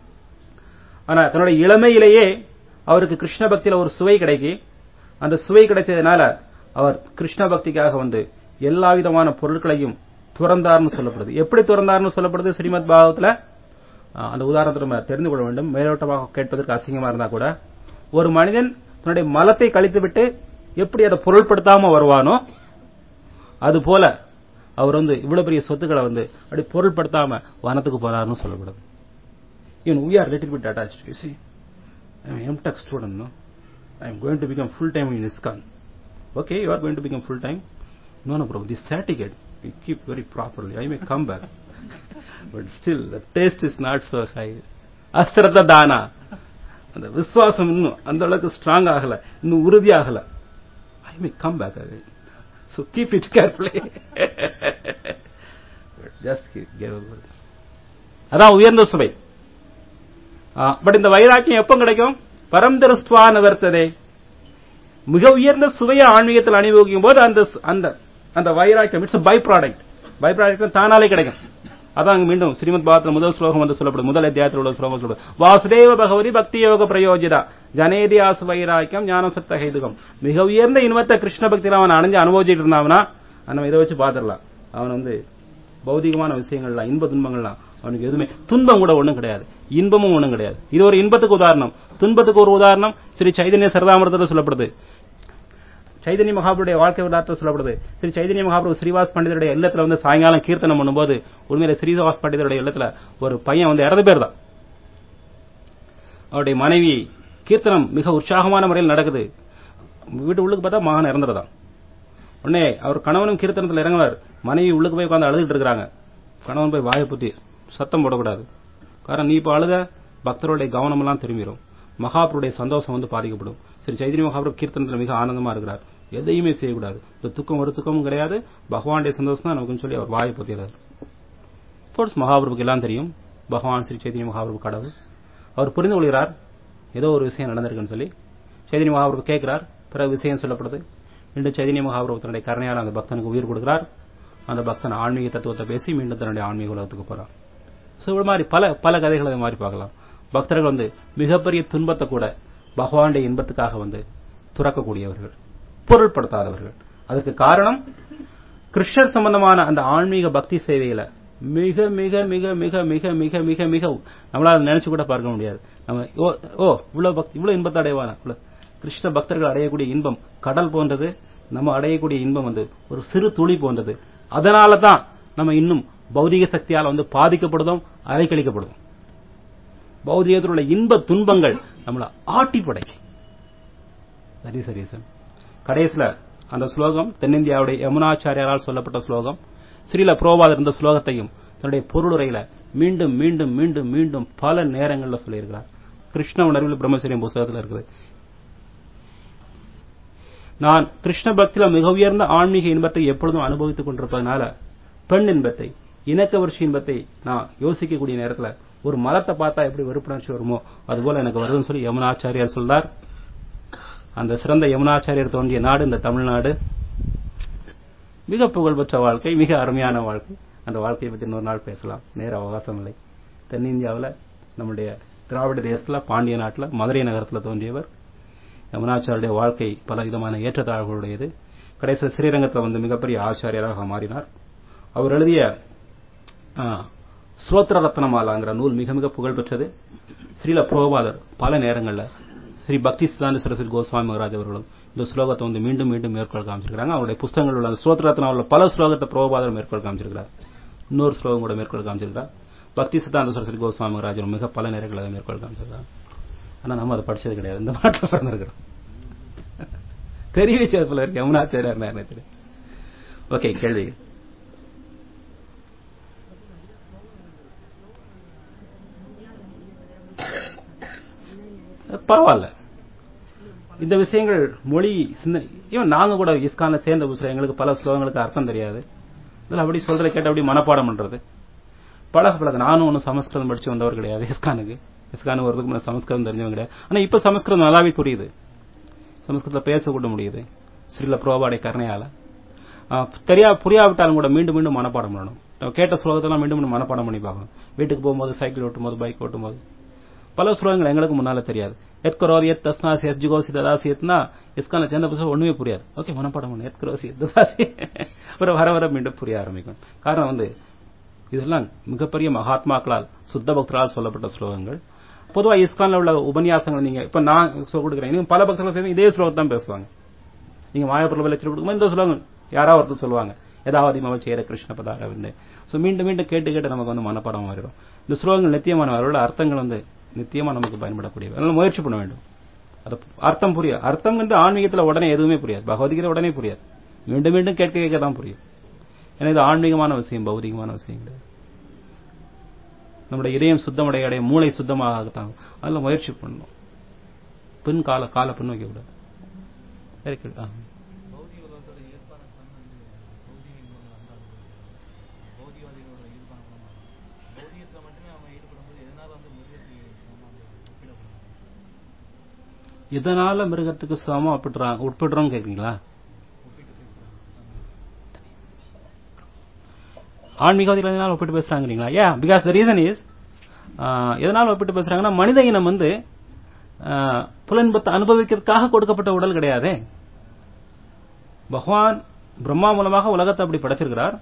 S1: ஆனா தன்னுடைய இளமையிலேயே அவருக்கு கிருஷ்ண பக்தியில ஒரு சுவை கிடைக்கி, அந்த சுவை கிடைச்சதுனால அவர் கிருஷ்ண பக்திக்காக வந்து எல்லா விதமான பொருட்களையும் துறந்தார்னு சொல்லப்படுது. எப்படி துறந்தார்னு சொல்லப்படுது ஸ்ரீமத் பாகவத்துல? அந்த உதாரணத்தை நம்ம தெரிந்து கொள்ள வேண்டும். மேலோட்டமாக கேட்பதற்கு அசிங்கமா இருந்தா கூட, ஒரு மனிதன் தன்னுடைய மலத்தை கழித்து விட்டு எப்படி அதை பொருள்படுத்தாம வருவானோ அது போல அவர் வந்து இவ்வளவு பெரிய சொத்துக்களை வந்து அப்படி பொருள்படுத்தாம வனத்துக்கு போறாருன்னு சொல்லப்படுது. Even we are little bit attached. You see, I am M Tech student, no? I am going to become full time in ISKCON. Okay, you are going to become full time. No, no, bro. This certificate we keep very properly. I may come back, but still the taste is not so high. Asratha dana. அந்த விசுவாசம் இன்னும் அந்த அளவுக்கு ஸ்ட்ராங் ஆகல, இன்னும் உறுதி ஆகல. I may come back again. So keep it carefully. Just give over. அதான் உயர்ந்த சுவை. பட் இந்த வைராக்கியம் எப்ப கிடைக்கும்? பரம்தரஸ்துவா நிவர்த்ததே. மிக உயர்ந்த சுவையை ஆன்மீகத்தில் அனுபவிக்கும் போது அந்த அந்த அந்த வைராக்கியம் it's by product. By product தானாலே கிடைக்கும். அதான் மீண்டும் ஸ்ரீமத் பாகவத முதல் ஸ்லோகம் வந்து சொல்லப்படுது. முதல் அத்தியாயத்தில் உள்ள ஸ்லோகம் சொல்லப்படுது. வாசுதேவ பகவதி பக்தி யோக பிரயோஜிதா ஜனேதியாசு வைராக்கியம் ஞானம் சத்த ஹேதுகம். மிக உயர்ந்த இன்பத்தை கிருஷ்ண பக்தியில் அவன் அணைஞ்சு அனுபவிச்சுட்டு இருந்தாவனா நம்ம இதை வச்சு பார்த்துடலாம். அவன் வந்து பௌதிகமான விஷயங்கள்லாம் இன்ப துன்பங்கள்லாம் அவனுக்கு எதுவுமே துன்பம் கூட ஒண்ணும் கிடையாது, இன்பமும் ஒண்ணும் கிடையாது. இது ஒரு இன்பத்துக்கு உதாரணம். துன்பத்துக்கு ஒரு உதாரணம் ஸ்ரீ சைதன்ய சரிதாமிரதத்தில் சொல்லப்படுது. சைதன்ய மகாபுருடைய வாழ்க்கை வரலாற்று சொல்லப்படுது. ஸ்ரீ சைதன்ய மகாபுரு ஸ்ரீவாஸ் பண்டிதருடைய இல்லத்துல வந்து சாயங்காலம் கீர்த்தனம் பண்ணும்போது உண்மையில ஸ்ரீவாஸ் பண்டிதருடைய இல்லத்துல ஒரு பையன் வந்து இறந்து பேர் தான். அவருடைய மனைவி கீர்த்தனம் மிக உற்சாகமான முறையில் நடக்குது. வீட்டு உள்ளுக்கு பார்த்தா மகன் இறந்துறதான். உடனே அவர் கணவனும் கீர்த்தனத்தில் இறங்குவார். மனைவி உள்ளுக்கு போய் உட்காந்து அழுதுட்டு இருக்கிறாங்க. கணவன் போய் வாயை புத்தி சத்தம் போடக்கூடாது. காரணம் நீ இப்ப அழுத பக்தருடைய கவனம் எல்லாம் திரும்பிடும், மகாபுருடைய சந்தோஷம் வந்து பாதிக்கப்படும். ஸ்ரீ சைதன்ய மகாபுரு கீர்த்தனத்தில் மிக ஆனந்தமா இருக்கிறார். எதையுமே செய்யக்கூடாது. இந்த துக்கம் ஒரு துக்கமும் கிடையாது, பகவானுடைய சந்தோஷம் தான் நமக்குன்னு சொல்லி அவர் வாயை பத்திறார். கோர்ஸ் மகாபுருக்கு எல்லாம் தெரியும் பகவான் ஸ்ரீ சைதன்ய மகாபுரு கடவுள். அவர் புரிந்து கொள்கிறார் ஏதோ ஒரு விஷயம் நடந்திருக்குன்னு சொல்லி. சைதன்ய மகாபுரு கேட்கிறார். பிறகு விஷயம் சொல்லப்படுது. மீண்டும் சைதன்ய மகாபுரு தன்னுடைய கருணையால் அந்த பக்தனுக்கு உயிர் கொடுக்கிறார். அந்த பக்தன் ஆன்மீக தத்துவத்தை பேசி மீண்டும் தன்னுடைய ஆன்மீக உலகத்துக்கு போறார். சோ இது மாதிரி பல பல கதைகளை இது மாதிரி பார்க்கலாம். பக்தர்கள் வந்து மிகப்பெரிய துன்பத்தை கூட பகவானுடைய இன்பத்துக்காக வந்து துறக்கக்கூடியவர்கள், பொருட்படுத்தாதவர்கள். அதற்கு காரணம் கிருஷ்ணர் சம்பந்தமான அந்த ஆன்மீக பக்தி சேவையில மிக மிக மிக மிக மிக மிக மிக மிக நம்மளால நினைச்சு கூட பார்க்க முடியாது. நம்ம ஓ இவ்வளவு பக்தி இவ்வளவு இன்பத்தை அடைவான கிருஷ்ண பக்தர்கள் அடையக்கூடிய இன்பம் கடல் போன்றது. நம்ம அடையக்கூடிய இன்பம் வந்து ஒரு சிறு துளி போன்றது. அதனால தான் நம்ம இன்னும் பௌதிக சக்தியால வந்து பாதிக்கப்படுதோம், அலைக்கழிக்கப்படுதோம். பௌதிகத்தில் உள்ள இன்ப துன்பங்கள் நம்மளை ஆட்டி படைக்கும். சரி சரி சார். கடைசியில அந்த ஸ்லோகம் தென்னிந்தியாவுடைய யமுனாச்சாரியாரால் சொல்லப்பட்ட ஸ்லோகம். ஸ்ரீல பிரபுபாதர் இந்த ஸ்லோகத்தையும் தன்னுடைய பொருளுரையில மீண்டும் மீண்டும் மீண்டும் மீண்டும் பல நேரங்களில் சொல்லியிருக்கிறார். கிருஷ்ண உணர்வில் பிரம்மச்சரியம் புத்தகத்தில் இருக்குது. நான் கிருஷ்ண பக்தியில மிக உயர்ந்த ஆன்மீக இன்பத்தை எப்பொழுதும் அனுபவித்துக் கொண்டிருப்பதனால பெண் இன்பத்தை, இணக்கவர்ச்சி இன்பத்தை நான் யோசிக்கக்கூடிய நேரத்தில் ஒரு மதத்தை பார்த்தா எப்படி வெறுப்புணர்ச்சி வருமோ அதுபோல எனக்கு வருதுன்னு சொல்லி யமுனாச்சாரியார் சொல்றார். அந்த சிறந்த யமுனாச்சாரியர் தோன்றிய நாடு இந்த தமிழ்நாடு. மிக புகழ்பெற்ற வாழ்க்கை, மிக அருமையான வாழ்க்கை. அந்த வாழ்க்கையை பற்றி இன்னொரு நாள் பேசலாம், நேர அவகாசம் இல்லை. தென்னிந்தியாவில் நம்முடைய திராவிட தேசத்தில் பாண்டிய நாட்டில் மதுரை நகரத்தில் தோன்றியவர். யமுனாச்சாரியுடைய வாழ்க்கை பல விதமான ஏற்றத்தாழ்வுகளுடையது. கடைசியில் ஸ்ரீரங்கத்தில் வந்து மிகப்பெரிய ஆச்சாரியராக மாறினார். அவர் எழுதிய ஸ்ரோத்ர ரத்னமாலாங்கிற நூல் மிக மிக புகழ்பெற்றது. ஸ்ரீல பிரபுபாதர் பல நேரங்களில் ஸ்ரீ பக்தி சித்தாந்த சரஸ்வதி கோஸ்வாமி மகாராஜ் அவர்களும் இந்த ஸ்லோகத்தை வந்து மீண்டும் மீண்டும் மேற்கோள் காமிச்சிருக்காங்க. அவருடைய புத்தகங்கள் உள்ள ஸ்ரோத்ர ரத்னாவில் பல ஸ்லோகத்தை பிரபுபாதர் மேற்கோள் காமிச்சிருக்கிறார். இன்னொரு ஸ்லோகம் கூட மேற்கோள் காமிச்சிருக்கார். பக்தி சித்தாந்த சரஸ்வதி கோஸ்வாமி மகாராஜ் மிக பல நேரங்களில் அதை மேற்கோள் காமிச்சிருக்காங்க. ஆனா நம்ம அதை படிச்சது கிடையாது. இந்த நாட்டில் பிறந்திருக்கிறோம். தெரிய வச்சது போல இருக்கு யமுனாச்சாரியார் நேரத்தில். ஓகே, கேள்வி. பரவாயில்ல. இந்த விஷயங்கள் மொழி சிந்தனை இவன் நாங்க கூட இஸ்கான்ல சேர்ந்த புதுசுல எங்களுக்கு பல ஸ்லோகங்களுக்கு அர்த்தம் தெரியாது. இதில் அப்படி சொல்றதை கேட்ட அப்படி மனப்பாடம் பண்றது பழக பழக. நானும் ஒன்னும் சமஸ்கிருதம் படிச்சு வந்தவர் கிடையாது. இஸ்கானுக்கு இஸ்கானுக்கு வரதுக்கு முன்னாடி சமஸ்கிருதம் தெரிஞ்சவங்க கிடையாது. ஆனா இப்ப சமஸ்கிருதம் நல்லாவே புரியுது. சமஸ்கிருதத்தில் பேசக்கூட முடியுது ஸ்ரீல பிரபுபாடைய கருணையால. தெரியா புரியாவிட்டாலும் கூட மீண்டும் மீண்டும் மனப்பாடம் பண்ணணும். கேட்ட ஸ்லோகத்தெல்லாம் மீண்டும் மீண்டும் மனப்பாடம் பண்ணி பார்க்கணும். வீட்டுக்கு போகும்போது, சைக்கிள் ஓட்டும் போது, பைக் ஓட்டும் போது. பல ஸ்லோகங்கள் எங்களுக்கு முன்னால தெரியாது. எத் கரோர் எத் தஸ்னாசி எத் ஜுகோசி ததாசி எத்னா இஸ்கான சேர்ந்த புதுசாக ஒண்ணுமே புரியாது. ஓகே, மனப்பாடம் பண்ணு எத் கரோசி எத் ததாசி. ஒரு வர வர மீண்டும் புரிய ஆரம்பிக்கும். காரணம் வந்து இதெல்லாம் மிகப்பெரிய மகாத்மாக்களால் சுத்த பக்தர்களால் சொல்லப்பட்ட ஸ்லோகங்கள். பொதுவாக இஸ்கான்ல உள்ள உபன்யாசங்கள் நீங்க இப்ப நான் கொடுக்குறேன். நீங்க பல பக்தர்கள் பேசுங்க, இதே ஸ்லோகத்தை தான் பேசுவாங்க. நீங்க மாயப்பொருள் விளைச்சல் கொடுக்கும்போது இந்த ஸ்லோகம் யாராவது ஒருத்தர் சொல்லுவாங்க, ஏதாவது மவ சேர கிருஷ்ண பதாரவின்னு. ஸோ மீண்டும் மீண்டும் கேட்டு கேட்டு நமக்கு வந்து மனப்பாடம் மாறிடும். இந்த ஸ்லோகங்கள் நித்தியமான அவரோட அர்த்தங்கள் வந்து நித்தியமா நமக்கு பயன்படக்கூடிய. அதனால முயற்சி பண்ண வேண்டும். அது அர்த்தம் புரியும். அர்த்தம் வந்து ஆன்மீகத்தில் உடனே எதுவுமே புரியாது. பகவத்கீதை உடனே புரியாது. மீண்டும் மீண்டும் கேட்க கேட்க தான் புரியும். ஏன்னா இது ஆன்மீகமான விஷயம், பௌதிகமான விஷயம் கிடையாது. நம்முடைய இதயம் சுத்தமடைய அடைய மூளை சுத்தமாகத்தான். அதில் முயற்சி பண்ணணும். பின் கால கால பின் வைக்க கூடாது. இதனால மிருகத்துக்கு சமம் அப்படின்றாங்க உட்படுறோம் கேக்குறீங்களா? ஆன்மீகவாதிகள் எதனால ஒப்பிட்டு பேசுறாங்கிறீங்களா? A because the reason is எதனால ஒப்பிட்டு பேசுறாங்கன்னா மனித இனம் வந்து புலன்பத்தை அனுபவிக்கிறதுக்காக கொடுக்கப்பட்ட உடல் கிடையாது. பகவான் பிரம்மா மூலமாக உலகத்தை அப்படி படைச்சிருக்கிறார்.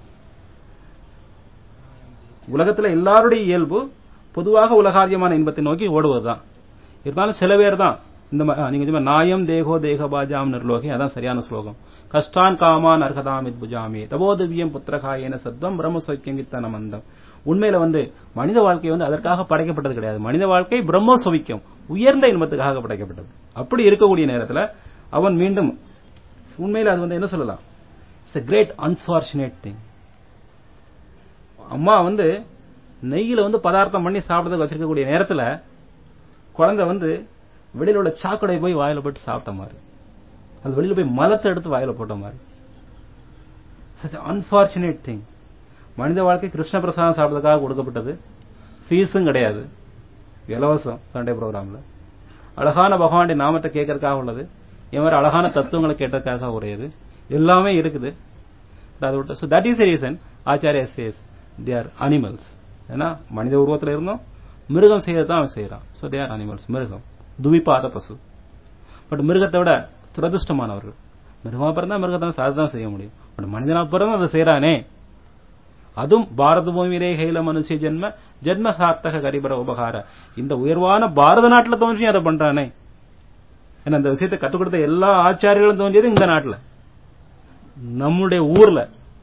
S1: உலகத்தில் எல்லாருடைய இயல்பு பொதுவாக உலகாதியமான இன்பத்தை நோக்கி ஓடுவதுதான். இருந்தாலும் சில பேர் தான் இந்த நீங்க நாயம் தேகோ தேகபாஜாம் நிர்லோகி, அதான் சரியான ஸ்லோகம். கஷ்டான் காமான் அர்ஹதாமித் புஜாமி தபோதிவ்யம் புத்திரகாயன சத்வம் பிரம்ம சௌக்கியம் கித்தன மந்தம். உண்மையில வந்து மனித வாழ்க்கை வந்து அதற்காக படைக்கப்பட்டது கிடையாது. மனித வாழ்க்கை பிரம்ம சௌக்கியம் உயர்ந்த இன்பத்துக்காக படைக்கப்பட்டது. அப்படி இருக்கக்கூடிய நேரத்தில் அவன் மீண்டும் உண்மையில அது வந்து என்ன சொல்லலாம், it's a great unfortunate thing. அம்மா வந்து நெய்யில வந்து பதார்த்தம் பண்ணி சாப்பிடறதுக்கு வச்சிருக்கக்கூடிய நேரத்தில் குழந்தை வந்து வெளியில உள்ள சாக்கடை போய் வாயில போட்டு சாப்பிட்ட மாதிரி, அது வெளியில போய் மலத்தை எடுத்து வாயில போட்ட மாதிரி. such an unfortunate thing. மனித வாழ்க்கை கிருஷ்ண பிரசாதம் சாப்பிட்றதுக்காக கொடுக்கப்பட்டது. ஃபீஸும் கிடையாது, இலவசம். சண்டே ப்ரோக்ராம்ல அழகான பகவானுடைய நாமத்தை கேட்கறதுக்காக உள்ளது. இந்த மாதிரி அழகான தத்துவங்களை கேட்டதுக்காக உடையது. எல்லாமே இருக்குது. So that is the reason Acharya says they are animals. ஏன்னா மனித உருவத்தில் இருந்தோம், மிருகம் செய்யறதான் அவன் செய்யறான். So they are animals. மிருகம் துவிபாத பசு. பட் மிருகத்தை விட துரதிருஷ்டமானவர்கள். மிருகமா பிறந்தா மிருகத்தை அதுதான் செய்ய முடியும். மனிதனா பிறந்து அதை செய்யறானே, அதுவும் பாரத பூமியிலே ஹைல மனுஷ ஜென்ம ஜென்ம சார்த்தக கரிபர உபகார, இந்த உயர்வான பாரத நாட்டுல தோன்றி அதை பண்றானே. ஏன்னா அந்த விஷயத்தை கற்றுக் கொடுத்த எல்லா ஆச்சாரியர்களும் தோன்றியது இந்த நாட்டுல, நம்முடைய ஊர்ல.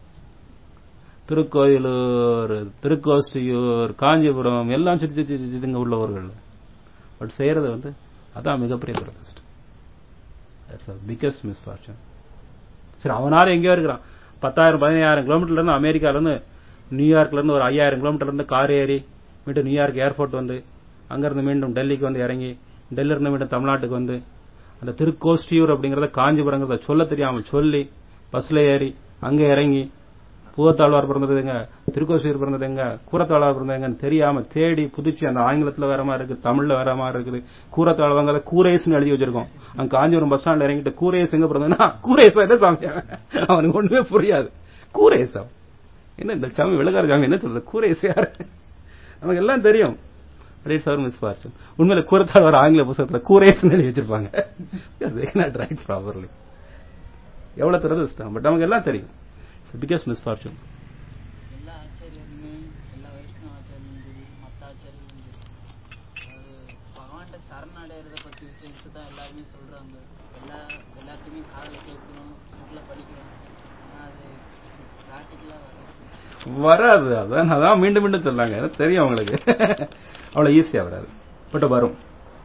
S1: திருக்கோயிலூர், திருக்கோஷ்டியூர், காஞ்சிபுரம் எல்லாம் சுற்றி சுற்றி சுற்றிங்க உள்ளவர்கள். பட் செய்யறது வந்து அதான் மிகப்பெரிய துரதிர்ஷ்டம். Biggest misfortune. சரி, அவனால எங்கேயோ இருக்கிறான், பத்தாயிரம் பதினாயிரம் கிலோமீட்டர்ல இருந்து அமெரிக்கால இருந்து நியூயார்க்ல இருந்து ஒரு ஐயாயிரம் கிலோமீட்டர்ல இருந்து கார் ஏறி மீண்டும் நியூயார்க் ஏர்போர்ட் வந்து அங்கிருந்து மீண்டும் டெல்லிக்கு வந்து இறங்கி டெல்லியில இருந்து மீண்டும் தமிழ்நாட்டுக்கு வந்து அந்த திருக்கோஷ்டியூர் அப்படிங்கறத காஞ்சிபுரங்கிறத சொல்ல தெரியாம சொல்லி பஸ்ல ஏறி அங்க இறங்கி பூவத்தாழ்வார் பிறந்ததுங்க, திருக்கோஷ்டியூர் பிறந்ததுங்க, கூரத்தாழ்வார் பிறந்ததுங்கன்னு தெரியாம தேடி புதுச்சி அந்த ஆங்கிலத்துல வேற மாதிரி இருக்கு, தமிழ்ல வேற மாதிரி இருக்குது. கூரத்தாழ்வாங்க கூரேஸ்னு எழுதி வச்சிருக்கோம். அங்க காஞ்சிபுரம் பஸ் ஸ்டாண்ட்ல இறங்கிட்டு கூரேஸ் எங்க பிறந்ததுன்னா கூரேஸ் என்ன சாமி, அவனுக்கு ஒண்ணுமே புரியாது. கூரேசா என்ன, இந்த சாமி வெள்ளக்கார சாமி என்ன சொல்றது, கூரேஸ் யாரு, நமக்கு எல்லாம் தெரியும். உண்மையில கூரத்தாழ்வார் ஆங்கில புத்தகத்துல கூரேஸ் எழுதி வச்சிருப்பாங்க. எவ்வளவு துரதிர்ஷ்டம், பட் நமக்கு எல்லாம் தெரியும். Biggest misfortune.
S2: எல்லா ஆச்சாரியருமே எல்லா வைஷ்ணவ ஆச்சாரியரும் மற்ற ஆச்சாரியரும் பகவான்கிட்ட சரணடைறத பத்தி விஷயத்தை தான் எல்லாருமே சொல்றாங்க. எல்லா எல்லாத்தையுமே காதல கேட்கணும், புக்ல படிக்கணும். ஆனா அது பிராக்டிக்கலா
S1: வராது. அதான் அதான் மீண்டும் மீண்டும் சொல்லாங்க, தெரியும் அவங்களுக்கு. அவ்வளவு ஈஸியா வராது, பட் வரும்.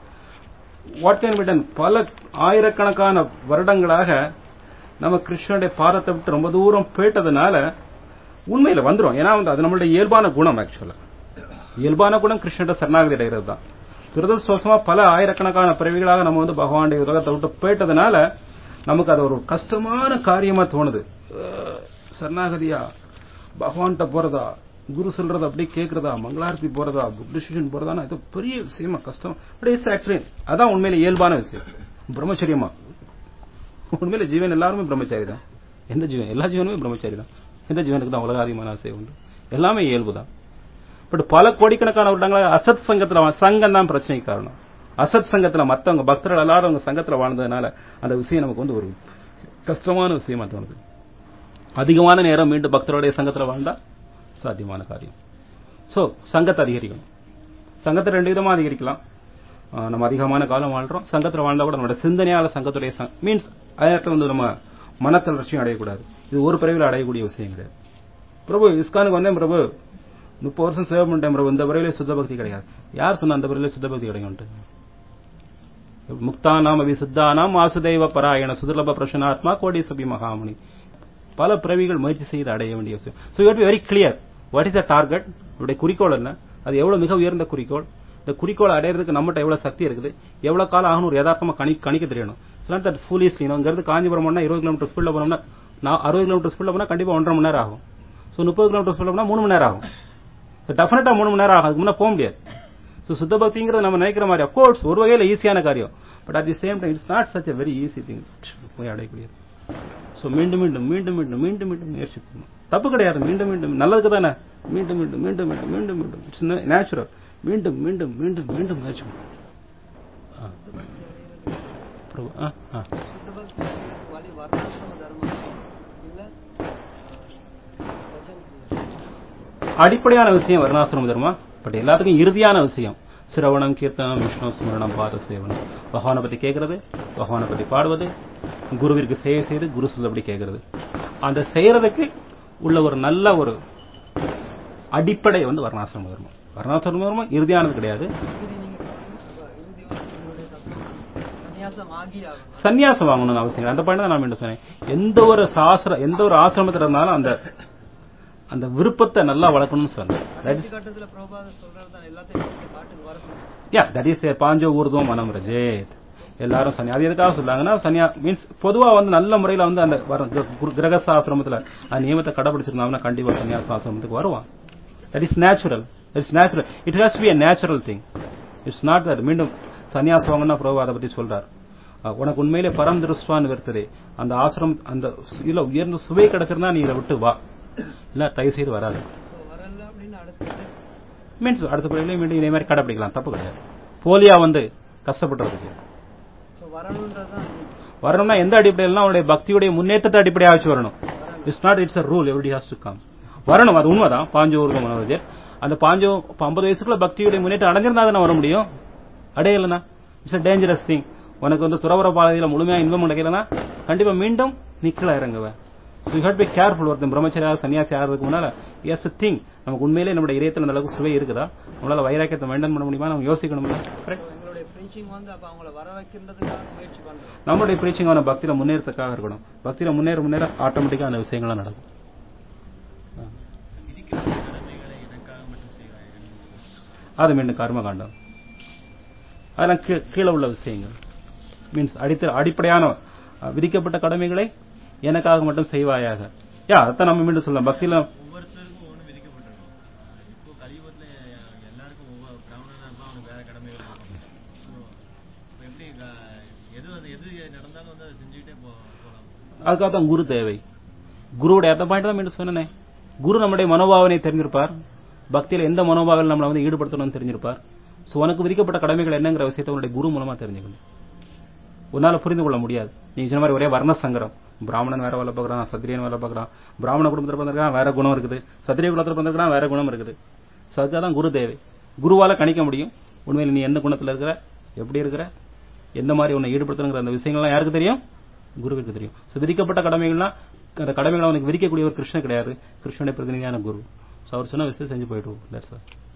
S1: What can be done? பல ஆயிரக்கணக்கான வருடங்களாக நம்ம கிருஷ்ணனுடைய பாதத்தை விட்டு ரொம்ப தூரம் போயிட்டதுனால உண்மையில வந்துரும். ஏன்னா அது நம்மளுடைய இயல்பான குணம். ஆக்சுவலா இயல்பான குணம் கிருஷ்ணன் சரணாகதி அடைகிறது தான். துரதிர்ஷ்டவசமா பல ஆயிரக்கணக்கான பிறவிகளாக நம்ம வந்து பகவானுடைய உலகத்தை விட்டு போயிட்டதுனால நமக்கு அது ஒரு கஷ்டமான காரியமா தோணுது. சரணாகதியா, பகவான்கிட்ட போறதா, குரு சொல்றது அப்படி கேட்கறதா, மங்களாரத்தி போறதா, புக் டிசிஷன் போறதா, இது பெரிய விஷயமா கஷ்டம். அதான் உண்மையில இயல்பான விஷயம். பிரம்மச்சரியமா உண்மையில ஜீவன் எல்லாருமே பிரம்மச்சாரி தான். எந்த ஜீவன், எல்லா ஜீவனுமே பிரம்மச்சாரி தான். எந்த ஜீவனுக்கு தான் உலகாதிமான ஆசை உண்டு, எல்லாமே இயல்பு தான். பட் பல கோடிக்கணக்கான வருடங்களாக அசத் சங்கத்துல, சங்கம் தான் பிரச்சனைக்கு காரணம். அசத் சங்கத்துல மத்தவங்க பக்தர்கள் எல்லாரும் அவங்க சங்கத்துல வாழ்ந்ததுனால அந்த விஷயம் நமக்கு வந்து ஒரு கஷ்டமான விஷயமா தோணுது. அதிகமான நேரம் மீண்டும் பக்தருடைய சங்கத்துல வாழ்ந்தா சாத்தியமான காரியம். சோ சங்கத்தை அதிகரிக்கணும். சங்கத்தை ரெண்டு விதமா அதிகரிக்கலாம். நம்ம அதிகமான காலம் வாழ்றோம், சங்கத்துல வாழ்ந்தா கூட நம்மளோட சிந்தனையால சங்கத்துடைய மீன்ஸ் அதற்கு வந்து நம்ம மனத்தளர்ச்சியும் அடையக்கூடாது. இது ஒரு பிறவில அடையக்கூடிய விஷயம் கிடையாது. பிரபு இஸ்கானுக்கு வந்தேன் பிரபு, முப்பது வருஷம் சேவை பண்ணிட்டேன் பிரபு, இந்த பிறவிலே சுத்த பக்தி கிடையாது. யார் சொன்னா அந்த பிறவிலே சுத்த பக்தி கிடைக்கும்? முக்தானாம் அபி சித்தானாம் வாசுதேவ பராயண சுதுர்லப பிரசன்னாத்மா கோடி சபி மகாமுனி. பல பிறவிகள் முயற்சி செய்து அடைய வேண்டிய விஷயம். So you have to be very clear what is the target, உங்களுடைய குறிக்கோள் என்ன, அது எவ்வளவு மிக உயர்ந்த குறிக்கோள், இந்த குறிக்கோளை அடையிறதுக்கு நம்மகிட்ட எவ்வளவு சக்தி இருக்குது, எவ்வளவு காலம் ஆகணும் ஒரு யதார்த்தமா கணிக்க தெரியணும். It's that foolishly. இங்கிருந்து காஞ்சிபுரம் போனா இருபது கிலோமீட்டர் ஸ்பீட்ல போனோம்னா, நான் அறுபது கிலோமீட்டர் ஸ்பீட்ல போனா கண்டிப்பா ஒன்றரை மணி நேரம் ஆகும். சோ முப்பது கிலோமீட்டர் ஸ்பீட்ல போனா மூணு மணி நேரம் ஆகும். சோ டெஃபினட்டா மூணு மணி நேரம் ஆகும், அதுக்கு முன்ன போக முடியாது. சோ சுத்த பக்திங்கிறது நம்ம நினைக்கிற மாதிரி அப்கோர்ஸ் ஒரு வகையில ஈஸியான காரியம், but at the same time it's not such a very easy thing போய் அடையக்கூடியது. சோ மீண்டும் மீண்டும் மீண்டும் மீண்டும் மீண்டும் மீண்டும் முயற்சி பண்ணணும். தப்பு கிடையாது, மீண்டும் மீண்டும் நல்லதுக்கு தானே, மீண்டும் மீண்டும் மீண்டும் மீண்டும் மீண்டும் மீண்டும் இட்ஸ் நேச்சுரல். மீண்டும் மீண்டும் மீண்டும் மீண்டும் முயற்சி பண்ணணும். அடிப்படையான விஷயம் வர்ணாசிரம தர்மம், பட் எல்லாத்துக்கும் இறுதியான விஷயம் சிரவணம், கீர்த்தனம், விஷ்ணு ஸ்மரணம், பாத சேவனம். பகவானை பத்தி கேட்கறது, பகவானை பத்தி பாடுவது, குருவிற்கு சேவை செய்து குரு சொல்லபடி கேட்கறது. அந்த செய்யறதுக்கு உள்ள ஒரு நல்ல ஒரு அடிப்படை வந்து வர்ணாசிரம தர்மம். வர்ணாசிரம தர்மம் இறுதியானது கிடையாது. சன்னியாசம் வாங்கணும்னு அவசியம். அந்த பாயிண்ட் தான் நான் மீண்டும் சொன்னேன். எந்த ஒரு சாஸ்திர எந்த ஒரு ஆசிரமத்தில் இருந்தாலும் அந்த அந்த விருப்பத்தை நல்லா வளர்க்கணும்னு சொன்னேன். பாஞ்சோ ஊர்துவம் மனம் ரஜேத் எல்லாரும் சன்னியா. அது எதுக்காக சொல்லாங்கன்னா, சன்னியா மீன்ஸ் பொதுவா வந்து நல்ல முறையில வந்து அந்த கிரகசாசிரமத்துல அந்த நியமத்தை கடைபிடிச்சிருந்தாங்கன்னா கண்டிப்பா சன்னியாச ஆசிரமத்துக்கு வருவான். That is natural. It's natural. It has to be a natural thing. It's not that மீண்டும் சன்னியாசம் வாங்கினா பிரபு அதை பத்தி சொல்றார். உனக்கு உண்மையிலே பரம் திருஷ்டான்னு வருத்ததே அந்த ஆசிரம் அந்த இல்ல உயர்ந்த சுவை கிடைச்சிருந்தா நீ இதை விட்டு வா, இல்ல தயவு செய்து வராது. மீன்ஸ் அடுத்த பிள்ளைகளையும் மீண்டும் இதே மாதிரி கடைபிடிக்கலாம், தப்பு கிடையாது. போலியா வந்து கஷ்டப்படுறதுக்கு வரணும்னா எந்த அடிப்படையில்னா அவனுடைய பக்தியுடைய முன்னேற்றத்தை அடிப்படையாக வச்சு வரணும். It's not it's a rule everybody has to come. வரணும், அது உண்மைதான். பாஞ்சூர் மனோஜர் அந்த பாஞ்சோ ஐம்பது வயசுக்குள்ள பக்தியுடைய முன்னேற்றம் அடைஞ்சிருந்தா தானே வர முடியும். அடையலனா இட்ஸ் அ டேஞ்சரஸ் திங். உனக்கு வந்து துறவர பாதையில முழுமையா இன்பம் அடைக்கலனா கண்டிப்பா மீண்டும் நிக்கல இறங்குவேன். So you have to be careful. ஒருத்தன் பிரம்மச்சரியா சன்னியாசி ஆகிறதுக்கு முன்னால yes a thing நமக்கு உண்மையிலே நம்முடைய இதயத்துல அந்த அளவுக்கு சுவை இருக்குதா, நம்மளால வைராக்கியத்தை மெயின்டைன் பண்ண முடியுமா, நம்ம யோசிக்கணும்ல.
S2: எங்களுடைய பிரீச்சிங் வந்து அப்ப அவங்கள வர வைக்கிறதுக்காக முயற்சி பண்றோம். நம்மளுடைய
S1: பிரீச்சிங் அவன பக்தியில முன்னேறதுக்காக இருக்கணும். பக்தியில முன்னேற முன்னேற ஆட்டோமேட்டிக்கா அந்த விஷயங்கள்லாம் நடக்கும். அது மீண்டும் கர்ம காண்டம். அதெல்லாம் கீழே உள்ள விஷயங்கள் மீன்ஸ் அடித்த அடிப்படையான விதிக்கப்பட்ட கடமைகளை எனக்காக மட்டும் செய்வாயாக. யா அதான் நம்ம மீண்டும் சொல்லலாம். பக்தியில
S3: ஒவ்வொருத்தருக்கும் ஒவ்வொன்று விதிக்கப்பட்டிருக்கும். இப்போ கலியுகத்துல எல்லாருக்கும் ஒவ்வொரு பிராமணனா இருப்பா, அவனுக்கு வேற கடமைகள் இருக்கும். எப்படி எது எது நடந்தாலும் வந்து அதை செஞ்சுக்கிட்டே போகலாம்.
S1: அதுக்காக தான் குரு தேவை. குருவுடைய அந்த பாயிண்ட் தான் மீண்டும் சொன்னேன். குரு நம்முடைய மனோபாவனை தெரிஞ்சிருப்பார். பக்தியில எந்த மனோபாவில் நம்மளை வந்து ஈடுபடுத்தணும்னு தெரிஞ்சிருப்பார். சோ உனக்கு விதிக்கப்பட்ட கடமைகள் என்னங்கிற விஷயத்தை உன்னுடைய குரு மூலமா தெரிஞ்சுக்கணும். உன்னால புரிந்து கொள்ள முடியாது. நீங்க சொன்ன மாதிரி ஒரே வர்ண சங்கரம். பிராமணன் வேற வேலை பார்க்கறான், சத்திரியன் வேலை பார்க்கறான். பிராமண குடும்பத்துல பிறந்திருக்கான், வேற குணம் இருக்குது. சத்திரிய குலத்துல பிறந்திருக்கான், வேற குணம் இருக்குது. சோ அதுதான் குரு தேவை. குருவால கணிக்க முடியும் உண்மையில நீ எந்த குணத்துல இருக்கிற, எப்படி இருக்கிற, எந்த மாதிரி உன்னை ஈடுபடுத்தணுங்கிற அந்த விஷயங்கள்லாம் யாருக்கு தெரியும்? குருவுக்கு தெரியும். சோ விதிக்கப்பட்ட கடமைகள்னா அந்த கடமைகளை அவனுக்கு விதிக்கக்கூடிய ஒரு கிருஷ்ணன் கிடையாது. கிருஷ்ணனுடைய பிரதிநிதியான குரு. சோ அவர் சொன்ன விஷயத்தை செஞ்சு போயிட்டு தட்ஸ் ஆல்.